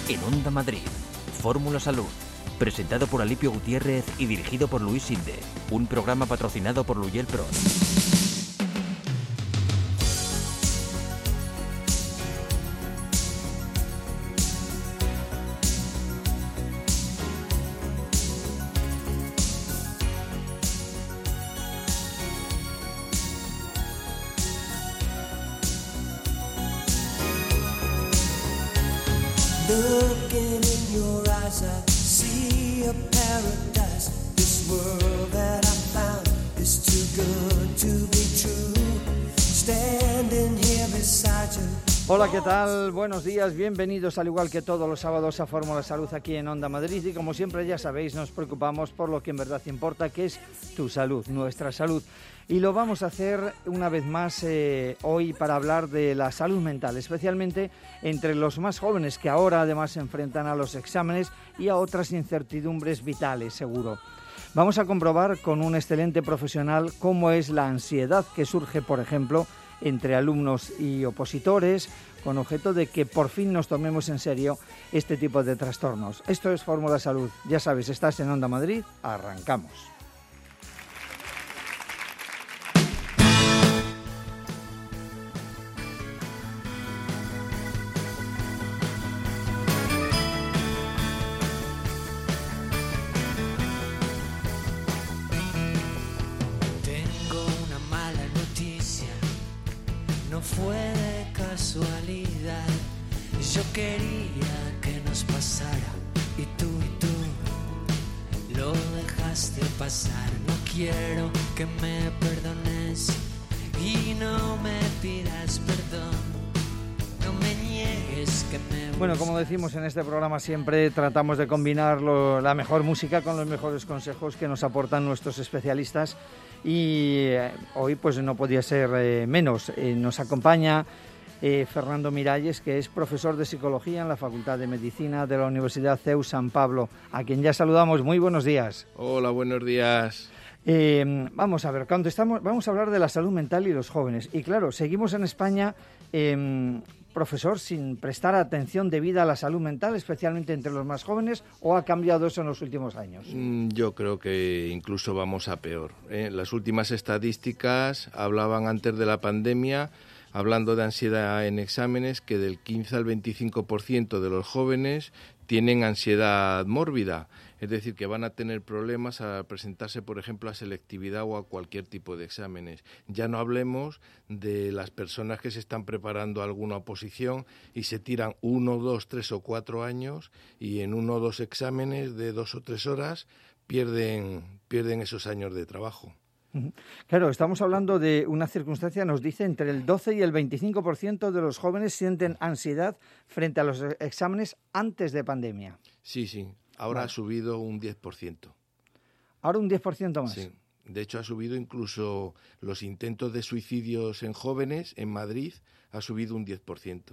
En Onda Madrid, Fórmula Salud, presentado por Alipio Gutiérrez y dirigido por Luis Sinde, un programa patrocinado por Luyel Pro. Looking in your eyes, I see a paradise. This world that I found is too good to be true. Standing here beside you. Hola, ¿qué tal? Buenos días, bienvenidos al igual que todos los sábados a Fórmula Salud aquí en Onda Madrid y como siempre ya sabéis nos preocupamos por lo que en verdad importa, que es tu salud, nuestra salud. Y lo vamos a hacer una vez más hoy para hablar de la salud mental, especialmente entre los más jóvenes que ahora además se enfrentan a los exámenes y a otras incertidumbres vitales, seguro. Vamos a comprobar con un excelente profesional cómo es la ansiedad que surge, por ejemplo, entre alumnos y opositores, con objeto de que por fin nos tomemos en serio este tipo de trastornos. Esto es Fórmula Salud. Ya sabes, estás en Onda Madrid, arrancamos. Fue de casualidad, yo quería que nos pasara y tú lo dejaste pasar. No quiero que me perdones y no me pidas perdón, no me niegues que me... Bueno, como decimos en este programa siempre tratamos de combinar la mejor música con los mejores consejos que nos aportan nuestros especialistas. Y hoy pues no podía ser menos. Nos acompaña Fernando Miralles, que es profesor de Psicología en la Facultad de Medicina de la Universidad CEU San Pablo, a quien ya saludamos. Muy buenos días. Hola, buenos días. Vamos a ver, vamos a hablar de la salud mental y los jóvenes. Y claro, seguimos en España, profesor, sin prestar atención debida a la salud mental, especialmente entre los más jóvenes, ¿o ha cambiado eso en los últimos años? Yo creo que incluso vamos a peor. Las últimas estadísticas hablaban antes de la pandemia, hablando de ansiedad en exámenes, que del 15 al 25% de los jóvenes tienen ansiedad mórbida. Es decir, que van a tener problemas a presentarse, por ejemplo, a selectividad o a cualquier tipo de exámenes. Ya no hablemos de las personas que se están preparando a alguna oposición y se tiran 1, 2, 3 o 4 años y en 1 o 2 exámenes de 2 o 3 horas pierden esos años de trabajo. Claro, estamos hablando de una circunstancia, nos dice, entre el 12 y el 25% de los jóvenes sienten ansiedad frente a los exámenes antes de pandemia. Sí. Ahora ha subido un 10%. ¿Ahora un 10% más? Sí. De hecho, ha subido incluso los intentos de suicidios en jóvenes en Madrid, ha subido un 10%.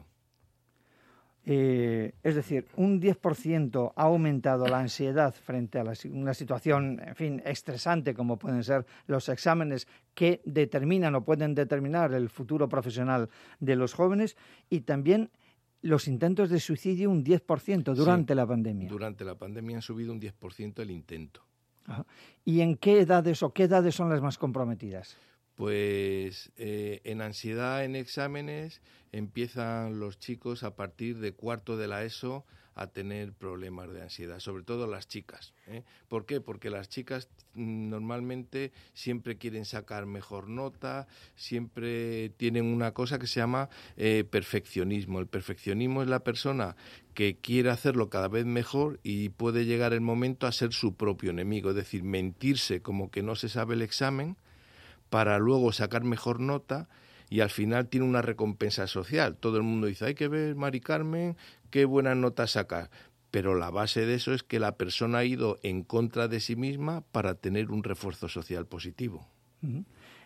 Es decir, un 10% ha aumentado la ansiedad frente a una situación, en fin, estresante como pueden ser los exámenes que determinan o pueden determinar el futuro profesional de los jóvenes, y también los intentos de suicidio un 10% durante la pandemia. Durante la pandemia han subido un 10% el intento. Ajá. ¿Y en qué edades son las más comprometidas? Pues en ansiedad en exámenes empiezan los chicos a partir de cuarto de la ESO a tener problemas de ansiedad, sobre todo las chicas. ¿Por qué? Porque las chicas normalmente siempre quieren sacar mejor nota, siempre tienen una cosa que se llama perfeccionismo. El perfeccionismo es la persona que quiere hacerlo cada vez mejor y puede llegar el momento a ser su propio enemigo, es decir, mentirse como que no se sabe el examen para luego sacar mejor nota, y al final tiene una recompensa social. Todo el mundo dice, hay que ver, Mari Carmen, qué buenas notas saca. Pero la base de eso es que la persona ha ido en contra de sí misma para tener un refuerzo social positivo. Uh-huh.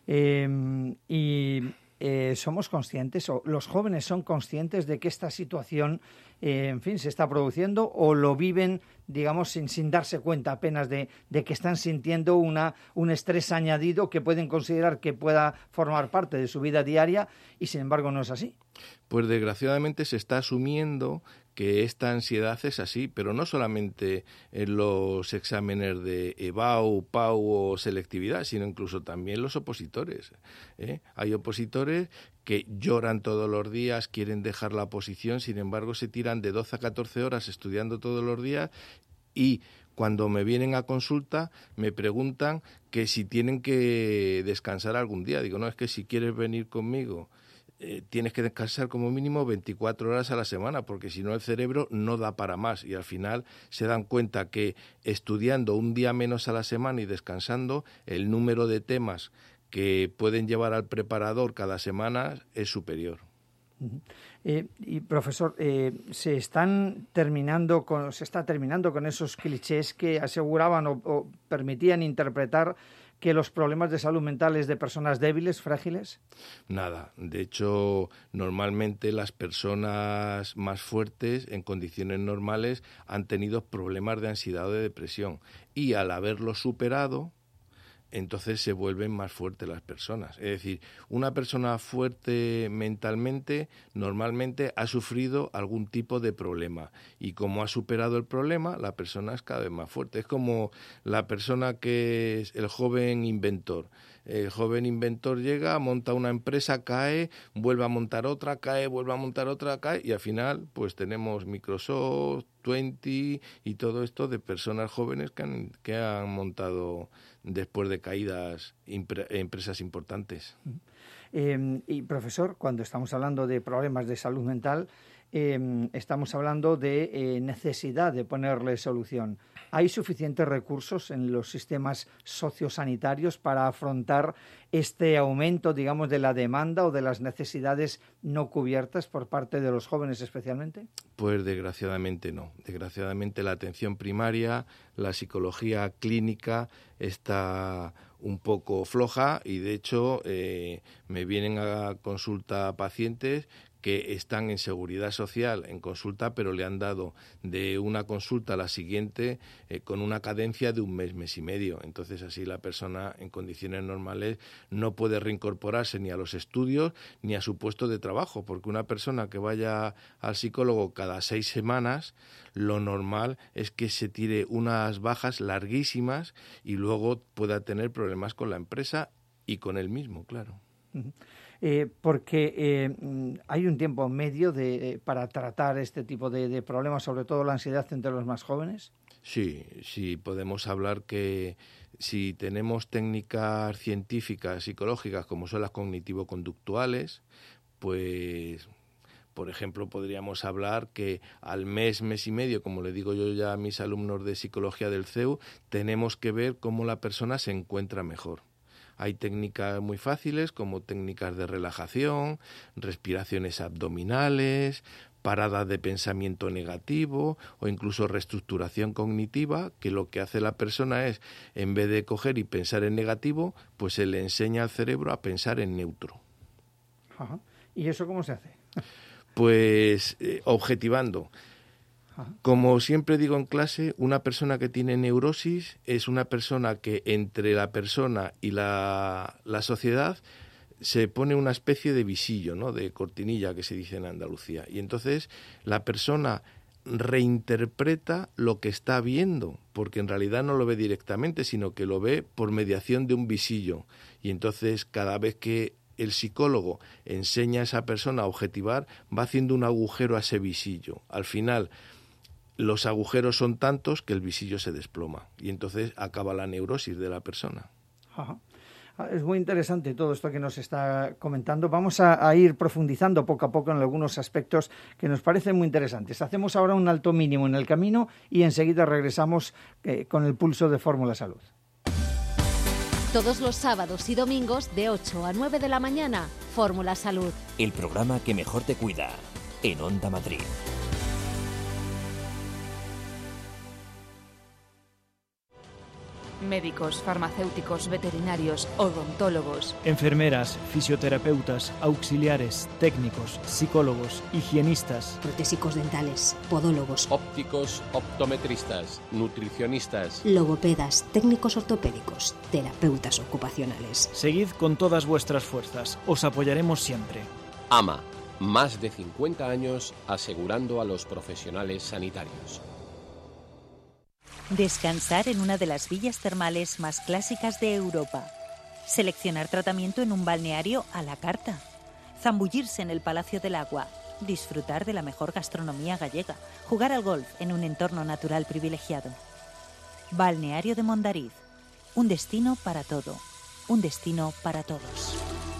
Somos conscientes, o los jóvenes son conscientes de que esta situación, en fin, se está produciendo, o lo viven, digamos, sin darse cuenta apenas de que están sintiendo un estrés añadido que pueden considerar que pueda formar parte de su vida diaria, y sin embargo no es así. Pues desgraciadamente se está asumiendo que esta ansiedad es así, pero no solamente en los exámenes de EBAU, PAU o selectividad, sino incluso también los opositores. Hay opositores que lloran todos los días, quieren dejar la oposición, sin embargo se tiran de 12 a 14 horas estudiando todos los días y cuando me vienen a consulta me preguntan que si tienen que descansar algún día. Digo, no, es que si quieres venir conmigo tienes que descansar como mínimo 24 horas a la semana, porque si no el cerebro no da para más y al final se dan cuenta que estudiando un día menos a la semana y descansando, el número de temas que pueden llevar al preparador cada semana es superior. Y profesor, se está terminando con esos clichés que aseguraban o permitían interpretar que los problemas de salud mental es de personas débiles, frágiles. Nada, de hecho, normalmente las personas más fuertes en condiciones normales han tenido problemas de ansiedad o de depresión y al haberlo superado, entonces se vuelven más fuertes las personas. Es decir, una persona fuerte mentalmente normalmente ha sufrido algún tipo de problema y como ha superado el problema, la persona es cada vez más fuerte. Es como la persona que es el joven inventor. El joven inventor llega, monta una empresa, cae, vuelve a montar otra, cae, vuelve a montar otra, cae y al final pues tenemos Microsoft, 20 y todo esto de personas jóvenes que han montado después de caídas empresas importantes. Y profesor, cuando estamos hablando de problemas de salud mental, estamos hablando de necesidad de ponerle solución. ¿Hay suficientes recursos en los sistemas sociosanitarios para afrontar este aumento, digamos, de la demanda o de las necesidades no cubiertas por parte de los jóvenes especialmente? Pues desgraciadamente no. Desgraciadamente la atención primaria, la psicología clínica está un poco floja y de hecho me vienen a consulta pacientes que están en seguridad social en consulta, pero le han dado de una consulta a la siguiente con una cadencia de un mes, mes y medio. Entonces así la persona en condiciones normales no puede reincorporarse ni a los estudios ni a su puesto de trabajo, porque una persona que vaya al psicólogo cada 6 semanas, lo normal es que se tire unas bajas larguísimas y luego pueda tener problemas con la empresa y con él mismo, claro. Porque hay un tiempo medio para tratar este tipo de problemas, sobre todo la ansiedad entre los más jóvenes. Sí, podemos hablar que si tenemos técnicas científicas, psicológicas, como son las cognitivo-conductuales, pues, por ejemplo, podríamos hablar que al mes, mes y medio, como le digo yo ya a mis alumnos de psicología del CEU, tenemos que ver cómo la persona se encuentra mejor. Hay técnicas muy fáciles como técnicas de relajación, respiraciones abdominales, paradas de pensamiento negativo o incluso reestructuración cognitiva, que lo que hace la persona es, en vez de coger y pensar en negativo, pues se le enseña al cerebro a pensar en neutro. Ajá. ¿Y eso cómo se hace? Pues objetivando. Como siempre digo en clase, una persona que tiene neurosis es una persona que entre la persona y la sociedad se pone una especie de visillo, ¿no? De cortinilla que se dice en Andalucía. Y entonces la persona reinterpreta lo que está viendo, porque en realidad no lo ve directamente, sino que lo ve por mediación de un visillo. Y entonces cada vez que el psicólogo enseña a esa persona a objetivar, va haciendo un agujero a ese visillo. Al final, los agujeros son tantos que el visillo se desploma y entonces acaba la neurosis de la persona. Ajá. Es muy interesante todo esto que nos está comentando. Vamos a ir profundizando poco a poco en algunos aspectos que nos parecen muy interesantes. Hacemos ahora un alto mínimo en el camino y enseguida regresamos con el pulso de Fórmula Salud. Todos los sábados y domingos de 8 a 9 de la mañana, Fórmula Salud. El programa que mejor te cuida, en Onda Madrid. Médicos, farmacéuticos, veterinarios, odontólogos, enfermeras, fisioterapeutas, auxiliares, técnicos, psicólogos, higienistas, protésicos dentales, podólogos, ópticos, optometristas, nutricionistas, logopedas, técnicos ortopédicos, terapeutas ocupacionales. Seguid con todas vuestras fuerzas, os apoyaremos siempre. AMA, Más de 50 años asegurando a los profesionales sanitarios. Descansar en una de las villas termales más clásicas de Europa. Seleccionar tratamiento en un balneario a la carta. Zambullirse en el Palacio del Agua. Disfrutar de la mejor gastronomía gallega. Jugar al golf en un entorno natural privilegiado. Balneario de Mondariz. Un destino para todo. Un destino para todos.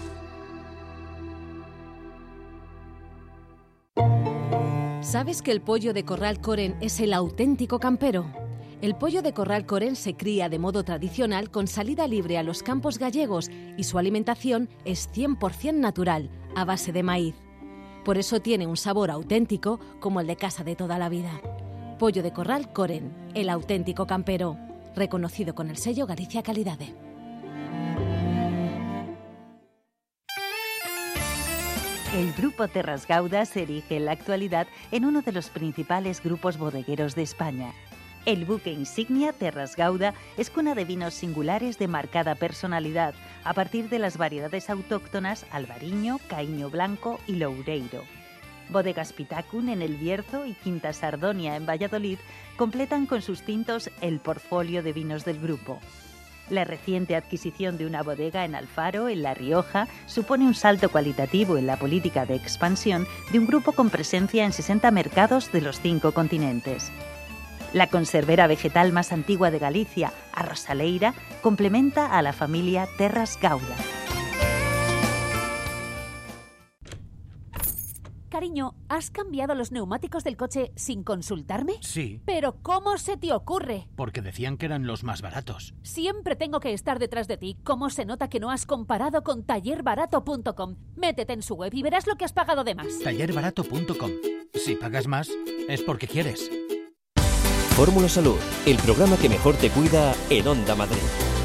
¿Sabes que el pollo de Corral Coren es el auténtico campero? El pollo de Corral Coren se cría de modo tradicional con salida libre a los campos gallegos y su alimentación es 100% natural, a base de maíz. Por eso tiene un sabor auténtico como el de casa de toda la vida. Pollo de Corral Coren, el auténtico campero, reconocido con el sello Galicia Calidade. El Grupo Terras Gauda se erige en la actualidad en uno de los principales grupos bodegueros de España. El buque insignia Terras Gauda es cuna de vinos singulares de marcada personalidad, a partir de las variedades autóctonas Albariño, Caíño Blanco y Loureiro. Bodegas Pitacun en El Bierzo y Quinta Sardonia en Valladolid completan con sus tintos el portfolio de vinos del grupo. La reciente adquisición de una bodega en Alfaro, en La Rioja, supone un salto cualitativo en la política de expansión de un grupo con presencia en 60 mercados de los 5 continentes. La conservera vegetal más antigua de Galicia, Arrosaleira, complementa a la familia Terras Gauda. Cariño, ¿has cambiado los neumáticos del coche sin consultarme? Sí. ¿Pero cómo se te ocurre? Porque decían que eran los más baratos. Siempre tengo que estar detrás de ti. ¿Cómo se nota que no has comparado con tallerbarato.com? Métete en su web y verás lo que has pagado de más. Tallerbarato.com. Si pagas más, es porque quieres. Fórmula Salud, el programa que mejor te cuida en Onda Madrid.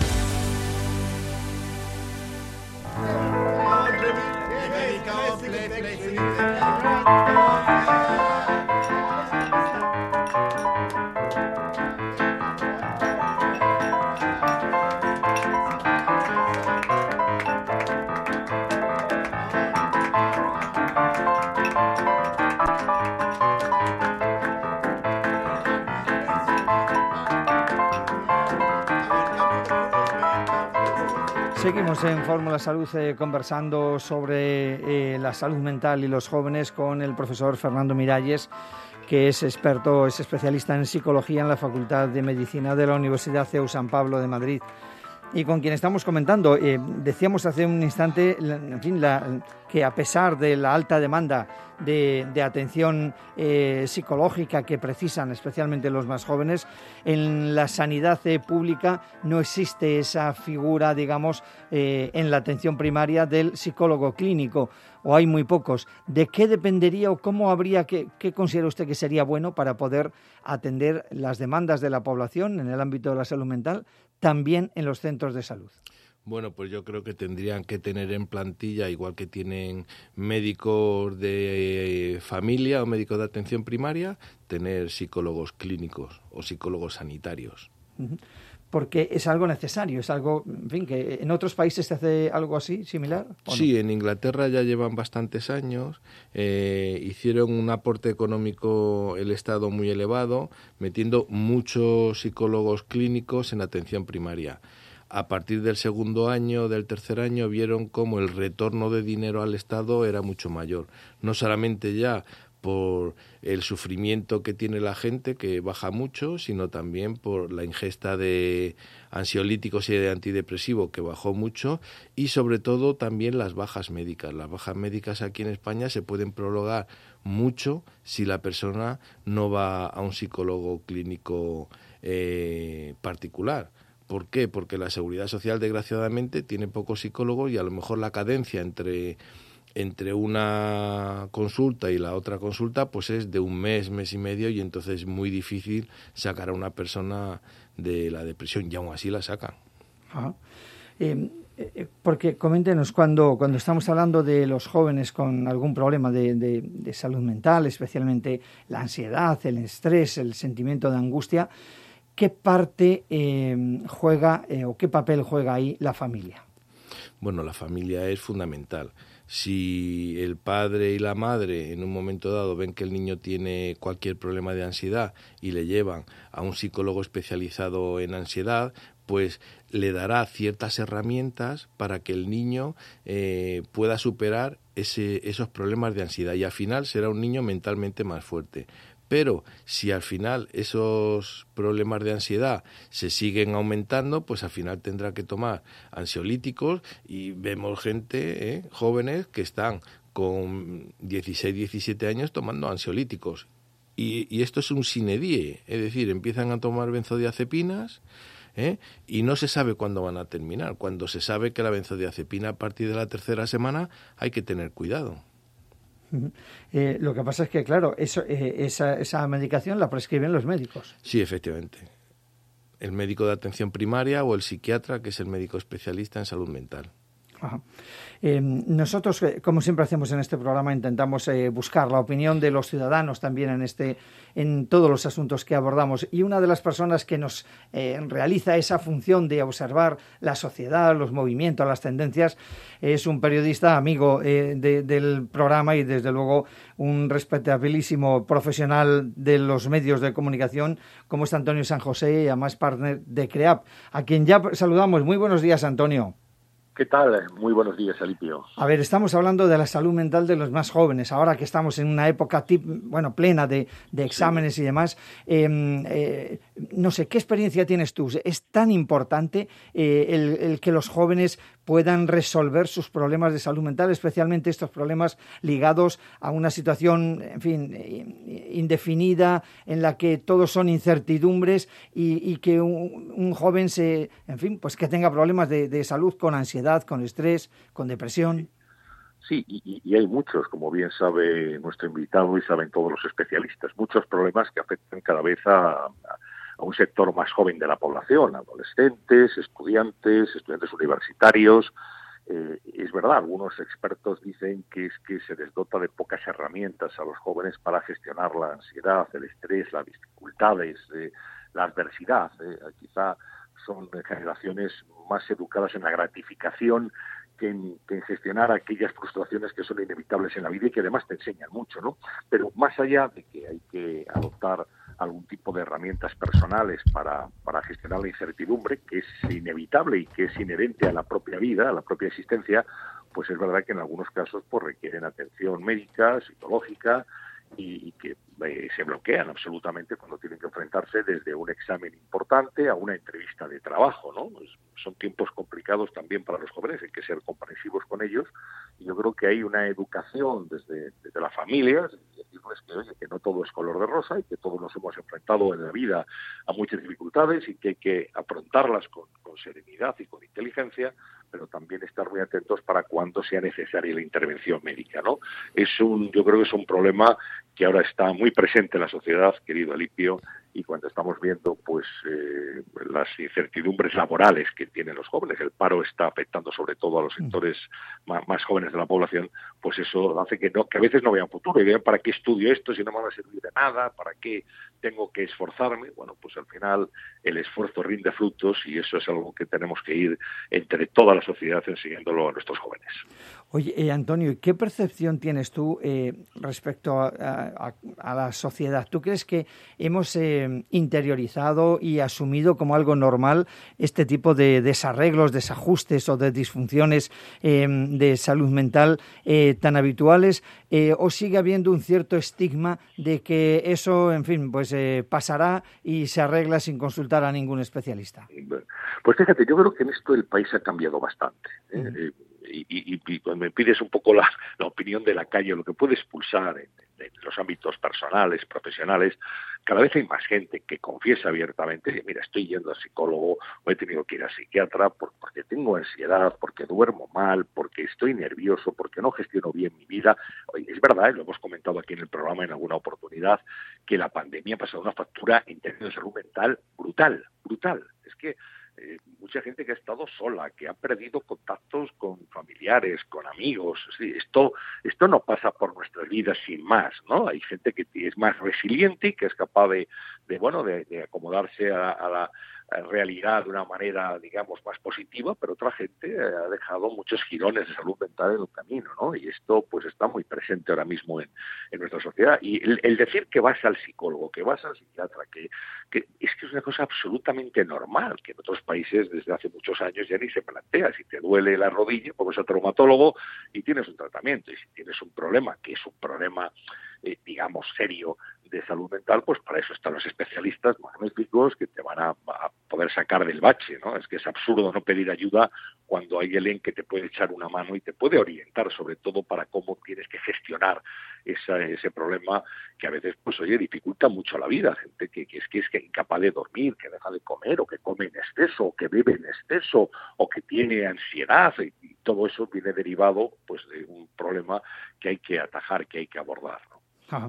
Seguimos en Fórmula Salud conversando sobre la salud mental y los jóvenes con el profesor Fernando Miralles, que es experto, es especialista en psicología en la Facultad de Medicina de la Universidad CEU San Pablo de Madrid, y con quien estamos comentando. Decíamos hace un instante, en fin, que a pesar de la alta demanda de atención psicológica que precisan especialmente los más jóvenes, en la sanidad pública no existe esa figura, digamos, en la atención primaria del psicólogo clínico, o hay muy pocos. ¿De qué dependería o cómo habría qué considera usted que sería bueno para poder atender las demandas de la población en el ámbito de la salud mental, también en los centros de salud? Bueno, pues yo creo que tendrían que tener en plantilla, igual que tienen médicos de familia o médicos de atención primaria, tener psicólogos clínicos o psicólogos sanitarios. Porque es algo necesario, es algo, en fin, que en otros países se hace algo así, similar. Sí, en Inglaterra ya llevan bastantes años, hicieron un aporte económico el Estado muy elevado, metiendo muchos psicólogos clínicos en atención primaria. A partir del segundo año, del tercer año, vieron cómo el retorno de dinero al Estado era mucho mayor. No solamente ya por el sufrimiento que tiene la gente, que baja mucho, sino también por la ingesta de ansiolíticos y de antidepresivos, que bajó mucho, y sobre todo también las bajas médicas. Las bajas médicas aquí en España se pueden prolongar mucho si la persona no va a un psicólogo clínico particular. ¿Por qué? Porque la Seguridad Social, desgraciadamente, tiene pocos psicólogos y a lo mejor la cadencia entre una consulta y la otra consulta pues es de un mes, mes y medio, y entonces es muy difícil sacar a una persona de la depresión, y aún así la sacan. Porque coméntenos, cuando estamos hablando de los jóvenes con algún problema de salud mental, especialmente la ansiedad, el estrés, el sentimiento de angustia, ¿qué parte juega o qué papel juega ahí la familia? Bueno, la familia es fundamental. Si el padre y la madre en un momento dado ven que el niño tiene cualquier problema de ansiedad y le llevan a un psicólogo especializado en ansiedad, pues le dará ciertas herramientas para que el niño pueda superar esos problemas de ansiedad y al final será un niño mentalmente más fuerte. Pero si al final esos problemas de ansiedad se siguen aumentando, pues al final tendrá que tomar ansiolíticos y vemos gente, jóvenes, que están con 16, 17 años tomando ansiolíticos. Y esto es un sine die, es decir, empiezan a tomar benzodiazepinas, y no se sabe cuándo van a terminar. Cuando se sabe que la benzodiazepina a partir de la 3ª semana hay que tener cuidado. Lo que pasa es que, claro, esa medicación la prescriben los médicos. Sí, efectivamente. El médico de atención primaria o el psiquiatra, que es el médico especialista en salud mental. Ajá. Nosotros, como siempre hacemos en este programa, intentamos buscar la opinión de los ciudadanos también en todos los asuntos que abordamos. Y una de las personas que nos realiza esa función de observar la sociedad, los movimientos, las tendencias, es un periodista amigo del programa y, desde luego, un respetabilísimo profesional de los medios de comunicación, como es Antonio San José, y además partner de CREAP, a quien ya saludamos. Muy buenos días, Antonio. ¿Qué tal? Muy buenos días, Alipio. A ver, estamos hablando de la salud mental de los más jóvenes, ahora que estamos en una época plena de exámenes y demás. No sé, ¿qué experiencia tienes tú? ¿Es tan importante el que los jóvenes puedan resolver sus problemas de salud mental, especialmente estos problemas ligados a una situación, en fin, indefinida, en la que todos son incertidumbres y que un joven pues que tenga problemas de salud con ansiedad, con estrés, con depresión? Sí, y hay muchos, como bien sabe nuestro invitado y saben todos los especialistas, muchos problemas que afectan cada vez a un sector más joven de la población, adolescentes, estudiantes universitarios. Es verdad, algunos expertos dicen que es que se les dota de pocas herramientas a los jóvenes para gestionar la ansiedad, el estrés, las dificultades, la adversidad. Quizá son generaciones más educadas en la gratificación que en gestionar aquellas frustraciones que son inevitables en la vida y que además te enseñan mucho, ¿no? Pero más allá de que hay que adoptar algún tipo de herramientas personales para gestionar la incertidumbre, que es inevitable y que es inherente a la propia vida, a la propia existencia, pues es verdad que en algunos casos pues requieren atención médica, psicológica, y que se bloquean absolutamente cuando tienen que enfrentarse desde un examen importante a una entrevista de trabajo, ¿no? Son tiempos complicados también para los jóvenes, hay que ser comprensivos con ellos, y yo creo que hay una educación desde las familias, decirles que, oye, que no todo es color de rosa y que todos nos hemos enfrentado en la vida a muchas dificultades y que hay que afrontarlas con serenidad y con inteligencia, pero también estar muy atentos para cuando sea necesaria la intervención médica, ¿no? Yo creo que es un problema que ahora está muy presente en la sociedad, querido Alipio, y cuando estamos viendo pues las incertidumbres laborales que tienen los jóvenes, el paro está afectando sobre todo a los sectores más jóvenes de la población, pues eso hace que a veces no vean futuro y vean para qué estudio esto si no me va a servir de nada, para qué tengo que esforzarme. Bueno, pues al final el esfuerzo rinde frutos y eso es algo que tenemos que ir entre toda la sociedad enseñándolo a nuestros jóvenes. Oye, Antonio, ¿qué percepción tienes tú respecto a la sociedad? ¿Tú crees que hemos interiorizado y asumido como algo normal este tipo de desarreglos, desajustes o de disfunciones de salud mental tan habituales? ¿O sigue habiendo un cierto estigma de que eso, en fin, pues pasará y se arregla sin consultar a ningún especialista? Pues fíjate, yo creo que en esto el país ha cambiado bastante. Y cuando me pides un poco la opinión de la calle, lo que puedes pulsar en los ámbitos personales, profesionales, cada vez hay más gente que confiesa abiertamente, mira, estoy yendo al psicólogo o he tenido que ir al psiquiatra porque tengo ansiedad, porque duermo mal, porque estoy nervioso, porque no gestiono bien mi vida. Es verdad, lo hemos comentado aquí en el programa en alguna oportunidad, que la pandemia ha pasado una factura en términos de salud mental brutal. Es que mucha gente que ha estado sola, que ha perdido contactos con familiares, con amigos. Sí, esto no pasa por nuestras vidas sin más, ¿no? Hay gente que es más resiliente y que es capaz de acomodarse a realidad de una manera, digamos, más positiva, pero otra gente ha dejado muchos jirones de salud mental en el camino, ¿no? Y esto pues está muy presente ahora mismo en nuestra sociedad. Y el decir que vas al psicólogo, que vas al psiquiatra, que es una cosa absolutamente normal, que en otros países desde hace muchos años ya ni se plantea. Si te duele la rodilla, pues vas al traumatólogo y tienes un tratamiento. Y si tienes un problema, que es un problema, digamos, serio de salud mental, pues para eso están los especialistas magníficos que te van a poder sacar del bache, ¿no? Es que es absurdo no pedir ayuda cuando hay alguien que te puede echar una mano y te puede orientar, sobre todo para cómo tienes que gestionar ese problema que a veces, pues oye, dificulta mucho la vida. Gente que es incapaz de dormir, que deja de comer, o que come en exceso, o que bebe en exceso, o que tiene ansiedad, y todo eso viene derivado pues de un problema que hay que atajar, que hay que abordar, ¿no?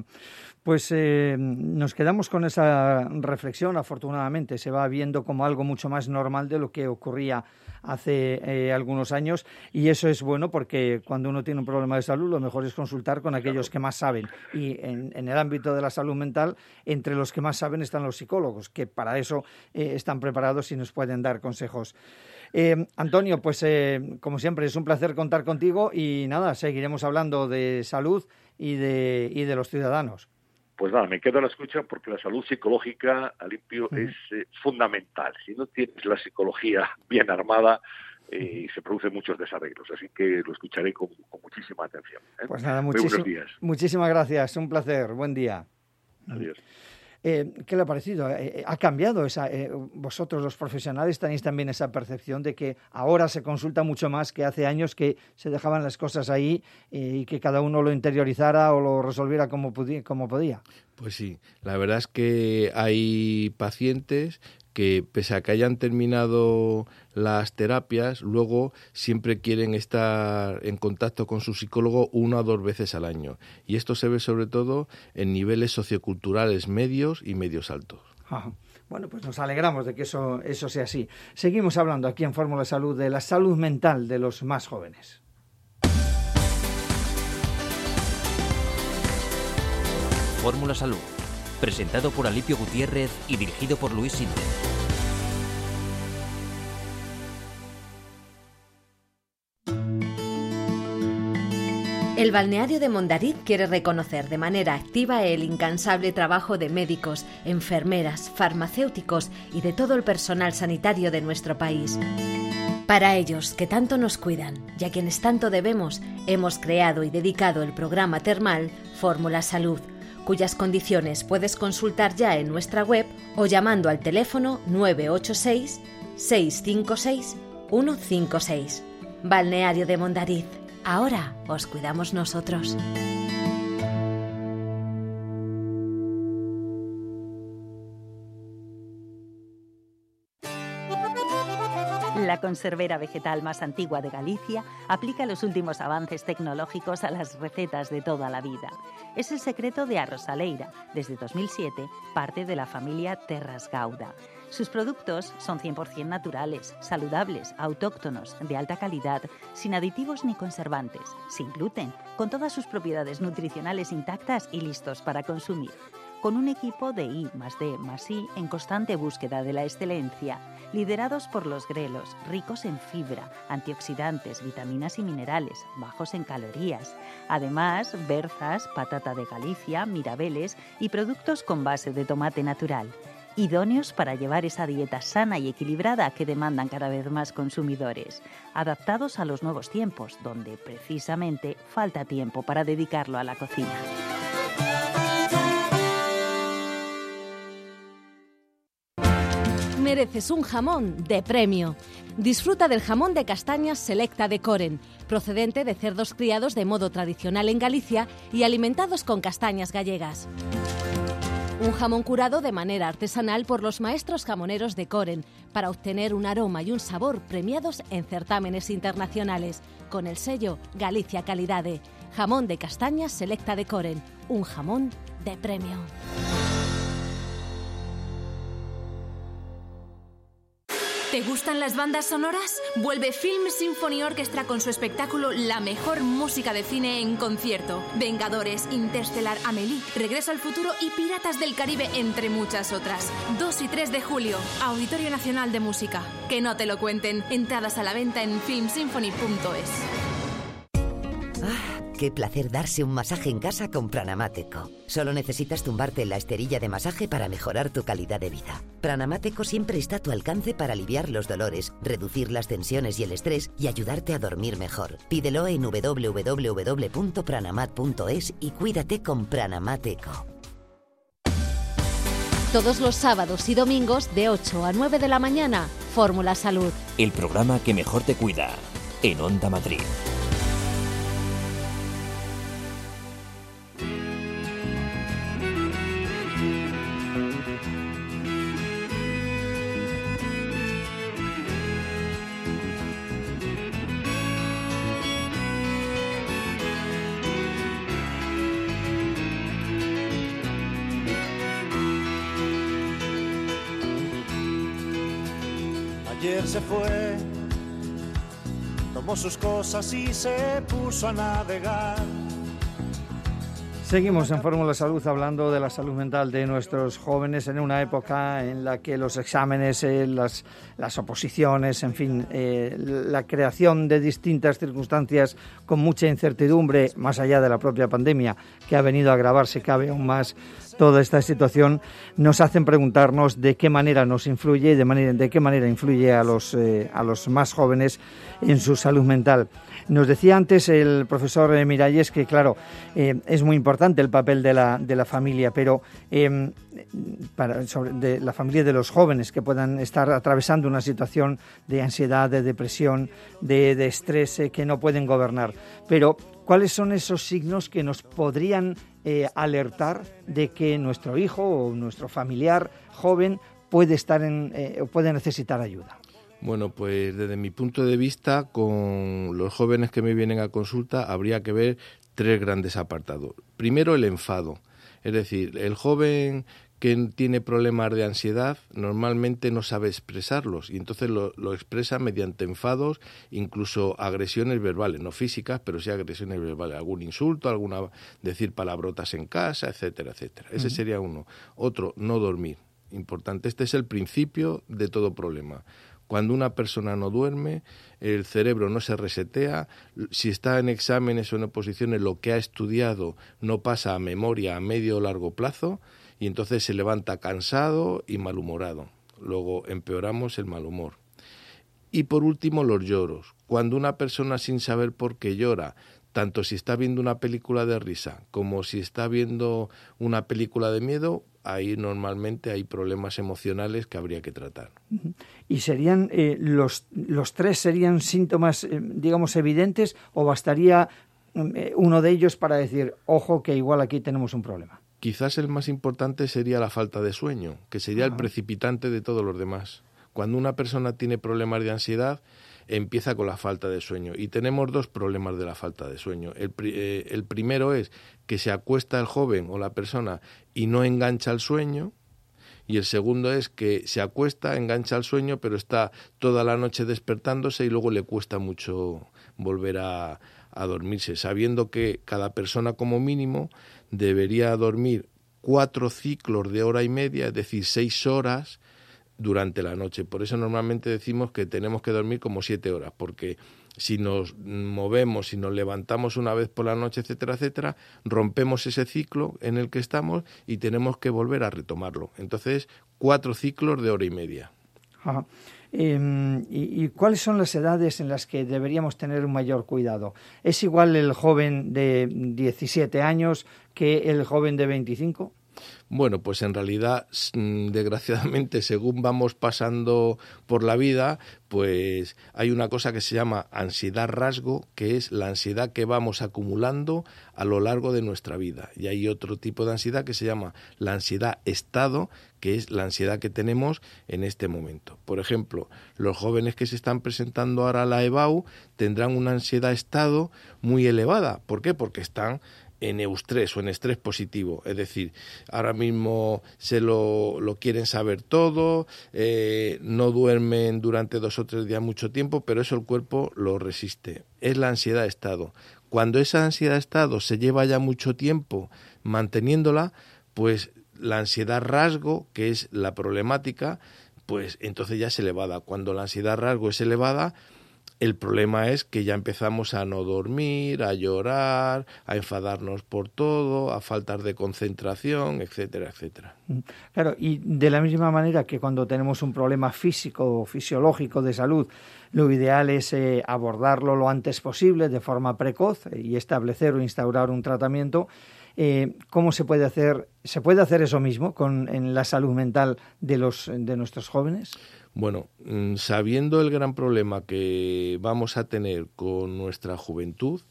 Pues nos quedamos con esa reflexión. Afortunadamente se va viendo como algo mucho más normal de lo que ocurría hace algunos años, y eso es bueno, porque cuando uno tiene un problema de salud lo mejor es consultar con aquellos que más saben, y en el ámbito de la salud mental entre los que más saben están los psicólogos, que para eso están preparados y nos pueden dar consejos. Antonio, pues como siempre es un placer contar contigo, y nada, seguiremos hablando de salud y de los ciudadanos. Pues nada, me quedo a la escucha, porque la salud psicológica, Alimpio, es fundamental. Si no tienes la psicología bien armada, se producen muchos desarreglos. Así que lo escucharé con muchísima atención, ¿eh? Pues nada, buenos días. Muchísimas gracias, un placer, buen día. Adiós. ¿Qué le ha parecido? ¿Ha cambiado vosotros los profesionales tenéis también esa percepción de que ahora se consulta mucho más que hace años, que se dejaban las cosas ahí y que cada uno lo interiorizara o lo resolviera como podía? Pues sí, la verdad es que hay pacientes que, pese a que hayan terminado las terapias, luego siempre quieren estar en contacto con su psicólogo 1 o 2 veces al año. Y esto se ve sobre todo en niveles socioculturales medios y medios altos. Ajá. Bueno, pues nos alegramos de que eso sea así. Seguimos hablando aquí en Fórmula Salud de la salud mental de los más jóvenes. Fórmula Salud, presentado por Alipio Gutiérrez y dirigido por Luis Sinde. El balneario de Mondariz quiere reconocer de manera activa el incansable trabajo de médicos, enfermeras, farmacéuticos y de todo el personal sanitario de nuestro país. Para ellos, que tanto nos cuidan y a quienes tanto debemos, hemos creado y dedicado el programa termal Fórmula Salud, cuyas condiciones puedes consultar ya en nuestra web o llamando al teléfono 986 656 156. Balneario de Mondariz. Ahora os cuidamos nosotros. La conservera vegetal más antigua de Galicia aplica los últimos avances tecnológicos a las recetas de toda la vida. Es el secreto de Arrosaleira, desde 2007, parte de la familia Terras Gauda. Sus productos son 100% naturales, saludables, autóctonos, de alta calidad, sin aditivos ni conservantes, sin gluten, con todas sus propiedades nutricionales intactas y listos para consumir. Con un equipo de I+D+I en constante búsqueda de la excelencia, liderados por los grelos, ricos en fibra, antioxidantes, vitaminas y minerales, bajos en calorías. Además, berzas, patata de Galicia, mirabeles y productos con base de tomate natural. Idóneos para llevar esa dieta sana y equilibrada que demandan cada vez más consumidores, adaptados a los nuevos tiempos, donde precisamente falta tiempo para dedicarlo a la cocina. Mereces un jamón de premio. Disfruta del jamón de castañas Selecta de Coren, procedente de cerdos criados de modo tradicional en Galicia y alimentados con castañas gallegas. Un jamón curado de manera artesanal por los maestros jamoneros de Coren para obtener un aroma y un sabor premiados en certámenes internacionales, con el sello Galicia Calidade. Jamón de castañas Selecta de Coren, un jamón de premio. ¿Te gustan las bandas sonoras? Vuelve Film Symphony Orchestra con su espectáculo La mejor música de cine en concierto. Vengadores, Interstellar, Amélie, Regreso al futuro y Piratas del Caribe, entre muchas otras. 2 y 3 de julio, Auditorio Nacional de Música. Que no te lo cuenten. Entradas a la venta en filmsymphony.es. Qué placer darse un masaje en casa con Pranamáteco. Solo necesitas tumbarte en la esterilla de masaje para mejorar tu calidad de vida. Pranamáteco siempre está a tu alcance para aliviar los dolores, reducir las tensiones y el estrés y ayudarte a dormir mejor. Pídelo en www.pranamat.es y cuídate con Pranamáteco. Todos los sábados y domingos de 8 a 9 de la mañana, Fórmula Salud. El programa que mejor te cuida, en Onda Madrid. Ayer se fue, tomó sus cosas y se puso a navegar. Seguimos en Fórmula Salud hablando de la salud mental de nuestros jóvenes en una época en la que los exámenes, las oposiciones, en fin, la creación de distintas circunstancias con mucha incertidumbre, más allá de la propia pandemia, que ha venido a agravarse, cabe aún más toda esta situación, nos hacen preguntarnos de qué manera nos influye y de qué manera influye a los más jóvenes en su salud mental. Nos decía antes el profesor Miralles que, claro, es muy importante el papel de la familia, pero de la familia de los jóvenes que puedan estar atravesando una situación de ansiedad, de depresión, de estrés que no pueden gobernar. Pero, ¿cuáles son esos signos que nos podrían alertar de que nuestro hijo o nuestro familiar joven puede puede necesitar ayuda? Bueno, pues desde mi punto de vista, con los jóvenes que me vienen a consulta, habría que ver 3 grandes apartados. Primero, el enfado. Es decir, el joven que tiene problemas de ansiedad normalmente no sabe expresarlos y entonces lo expresa mediante enfados, incluso agresiones verbales, no físicas, pero sí agresiones verbales, algún insulto, decir palabrotas en casa, etcétera, etcétera. Ese sería uno. Otro, no dormir. Importante, este es el principio de todo problema. Cuando una persona no duerme, el cerebro no se resetea, si está en exámenes o en oposiciones, lo que ha estudiado no pasa a memoria a medio o largo plazo y entonces se levanta cansado y malhumorado. Luego empeoramos el mal humor. Y por último, los lloros. Cuando una persona sin saber por qué llora, tanto si está viendo una película de risa como si está viendo una película de miedo, ahí normalmente hay problemas emocionales que habría que tratar. ¿Y serían los 3 serían síntomas, digamos, evidentes o bastaría uno de ellos para decir, ojo, que igual aquí tenemos un problema? Quizás el más importante sería la falta de sueño, que sería el precipitante de todos los demás. Cuando una persona tiene problemas de ansiedad, empieza con la falta de sueño. Y tenemos 2 problemas de la falta de sueño. El primero es que se acuesta el joven o la persona y no engancha el sueño. Y el segundo es que se acuesta, engancha el sueño, pero está toda la noche despertándose y luego le cuesta mucho volver a dormirse, sabiendo que cada persona como mínimo debería dormir 4 ciclos de hora y media, es decir, 6 horas durante la noche. Por eso normalmente decimos que tenemos que dormir como 7 horas, porque si nos movemos, si nos levantamos una vez por la noche, etcétera, etcétera, rompemos ese ciclo en el que estamos y tenemos que volver a retomarlo. Entonces, 4 ciclos de hora y media. Ajá. ¿Y cuáles son las edades en las que deberíamos tener un mayor cuidado? ¿Es igual el joven de 17 años que el joven de 25? Bueno, pues en realidad, desgraciadamente, según vamos pasando por la vida, pues hay una cosa que se llama ansiedad rasgo, que es la ansiedad que vamos acumulando a lo largo de nuestra vida. Y hay otro tipo de ansiedad que se llama la ansiedad estado, que es la ansiedad que tenemos en este momento. Por ejemplo, los jóvenes que se están presentando ahora a la EBAU tendrán una ansiedad estado muy elevada. ¿Por qué? Porque están en eustrés o en estrés positivo, es decir, ahora mismo se lo quieren saber todo, no duermen durante 2 o 3 días mucho tiempo, pero eso el cuerpo lo resiste. Es la ansiedad de estado. Cuando esa ansiedad de estado se lleva ya mucho tiempo manteniéndola, pues la ansiedad rasgo, que es la problemática, pues entonces ya es elevada. Cuando la ansiedad rasgo es elevada, el problema es que ya empezamos a no dormir, a llorar, a enfadarnos por todo, a faltar de concentración, etcétera, etcétera. Claro, y de la misma manera que cuando tenemos un problema físico o fisiológico de salud, lo ideal es abordarlo lo antes posible, de forma precoz, y establecer o instaurar un tratamiento. ¿Cómo se puede hacer? ¿Se puede hacer eso mismo en la salud mental de nuestros jóvenes? Bueno, sabiendo el gran problema que vamos a tener con nuestra juventud,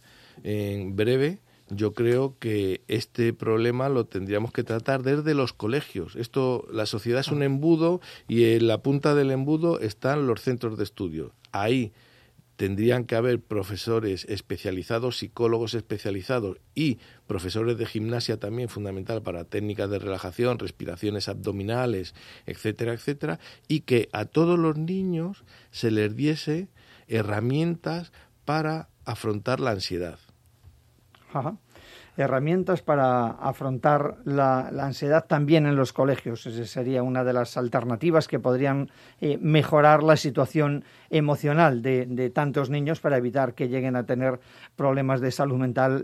en breve, yo creo que este problema lo tendríamos que tratar desde los colegios. La sociedad es un embudo y en la punta del embudo están los centros de estudio. Ahí tendrían que haber profesores especializados, psicólogos especializados y profesores de gimnasia también, fundamental para técnicas de relajación, respiraciones abdominales, etcétera, etcétera, y que a todos los niños se les diese herramientas para afrontar la ansiedad. Ajá. Herramientas para afrontar la ansiedad también en los colegios. Esa sería una de las alternativas que podrían mejorar la situación emocional de tantos niños para evitar que lleguen a tener problemas de salud mental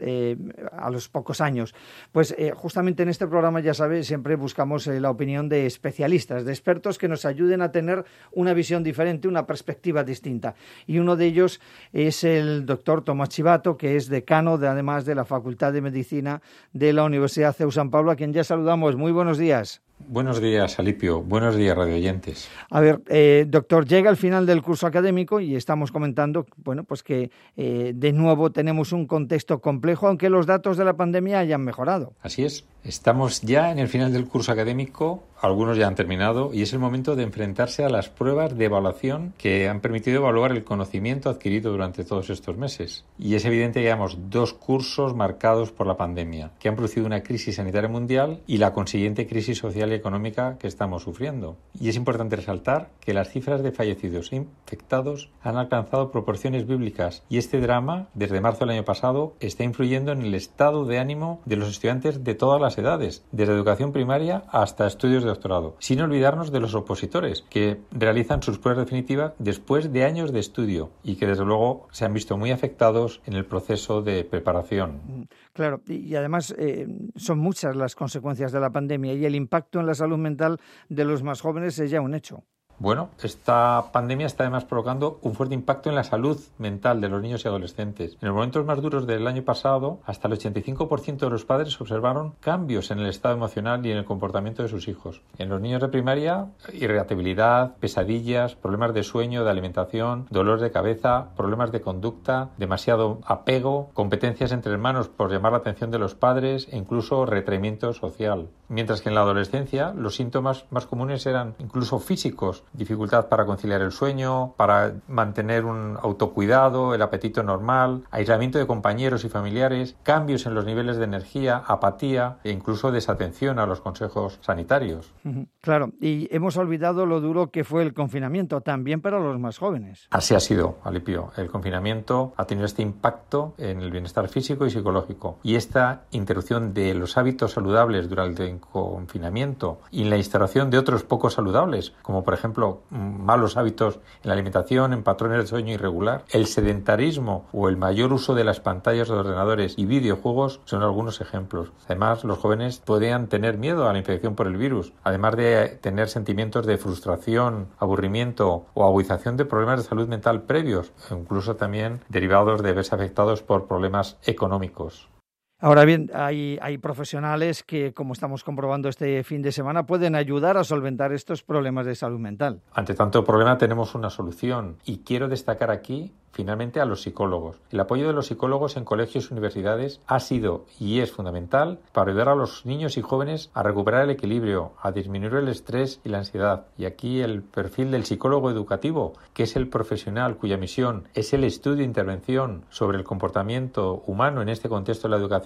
a los pocos años. Pues justamente en este programa, ya sabes, siempre buscamos la opinión de especialistas, de expertos que nos ayuden a tener una visión diferente, una perspectiva distinta. Y uno de ellos es el doctor Tomás Chivato, que es decano además de la Facultad de Medicina de la Universidad CEU San Pablo, a quien ya saludamos. Muy buenos días. Buenos días, Alipio. Buenos días, radioyentes. A ver, doctor, llega el final del curso académico y estamos comentando, bueno, pues que de nuevo tenemos un contexto complejo, aunque los datos de la pandemia hayan mejorado. Así es. Estamos ya en el final del curso académico, algunos ya han terminado, y es el momento de enfrentarse a las pruebas de evaluación que han permitido evaluar el conocimiento adquirido durante todos estos meses. Y es evidente que llevamos 2 cursos marcados por la pandemia, que han producido una crisis sanitaria mundial y la consiguiente crisis social y económica que estamos sufriendo. Y es importante resaltar que las cifras de fallecidos e infectados han alcanzado proporciones bíblicas, y este drama, desde marzo del año pasado, está influyendo en el estado de ánimo de los estudiantes de todas las edades, desde educación primaria hasta estudios de doctorado, sin olvidarnos de los opositores, que realizan sus pruebas definitivas después de años de estudio y que desde luego se han visto muy afectados en el proceso de preparación. Claro, y además son muchas las consecuencias de la pandemia y el impacto en la salud mental de los más jóvenes es ya un hecho. Bueno, esta pandemia está además provocando un fuerte impacto en la salud mental de los niños y adolescentes. En los momentos más duros del año pasado, hasta el 85% de los padres observaron cambios en el estado emocional y en el comportamiento de sus hijos. En los niños de primaria, irritabilidad, pesadillas, problemas de sueño, de alimentación, dolores de cabeza, problemas de conducta, demasiado apego, competencias entre hermanos por llamar la atención de los padres e incluso retraimiento social. Mientras que en la adolescencia los síntomas más comunes eran incluso físicos, dificultad para conciliar el sueño, para mantener un autocuidado, el apetito normal, aislamiento de compañeros y familiares, cambios en los niveles de energía, apatía e incluso desatención a los consejos sanitarios. Claro, y hemos olvidado lo duro que fue el confinamiento, también para los más jóvenes. Así ha sido, Alipio. El confinamiento ha tenido este impacto en el bienestar físico y psicológico. Y esta interrupción de los hábitos saludables durante el confinamiento y la instauración de otros poco saludables, como por ejemplo malos hábitos en la alimentación, en patrones de sueño irregular, el sedentarismo o el mayor uso de las pantallas de ordenadores y videojuegos son algunos ejemplos. Además, los jóvenes podrían tener miedo a la infección por el virus, además de tener sentimientos de frustración, aburrimiento o agudización de problemas de salud mental previos, incluso también derivados de verse afectados por problemas económicos. Ahora bien, hay profesionales que, como estamos comprobando este fin de semana, pueden ayudar a solventar estos problemas de salud mental. Ante tanto problema tenemos una solución y quiero destacar aquí finalmente a los psicólogos. El apoyo de los psicólogos en colegios y universidades ha sido y es fundamental para ayudar a los niños y jóvenes a recuperar el equilibrio, a disminuir el estrés y la ansiedad. Y aquí el perfil del psicólogo educativo, que es el profesional cuya misión es el estudio e intervención sobre el comportamiento humano en este contexto de la educación,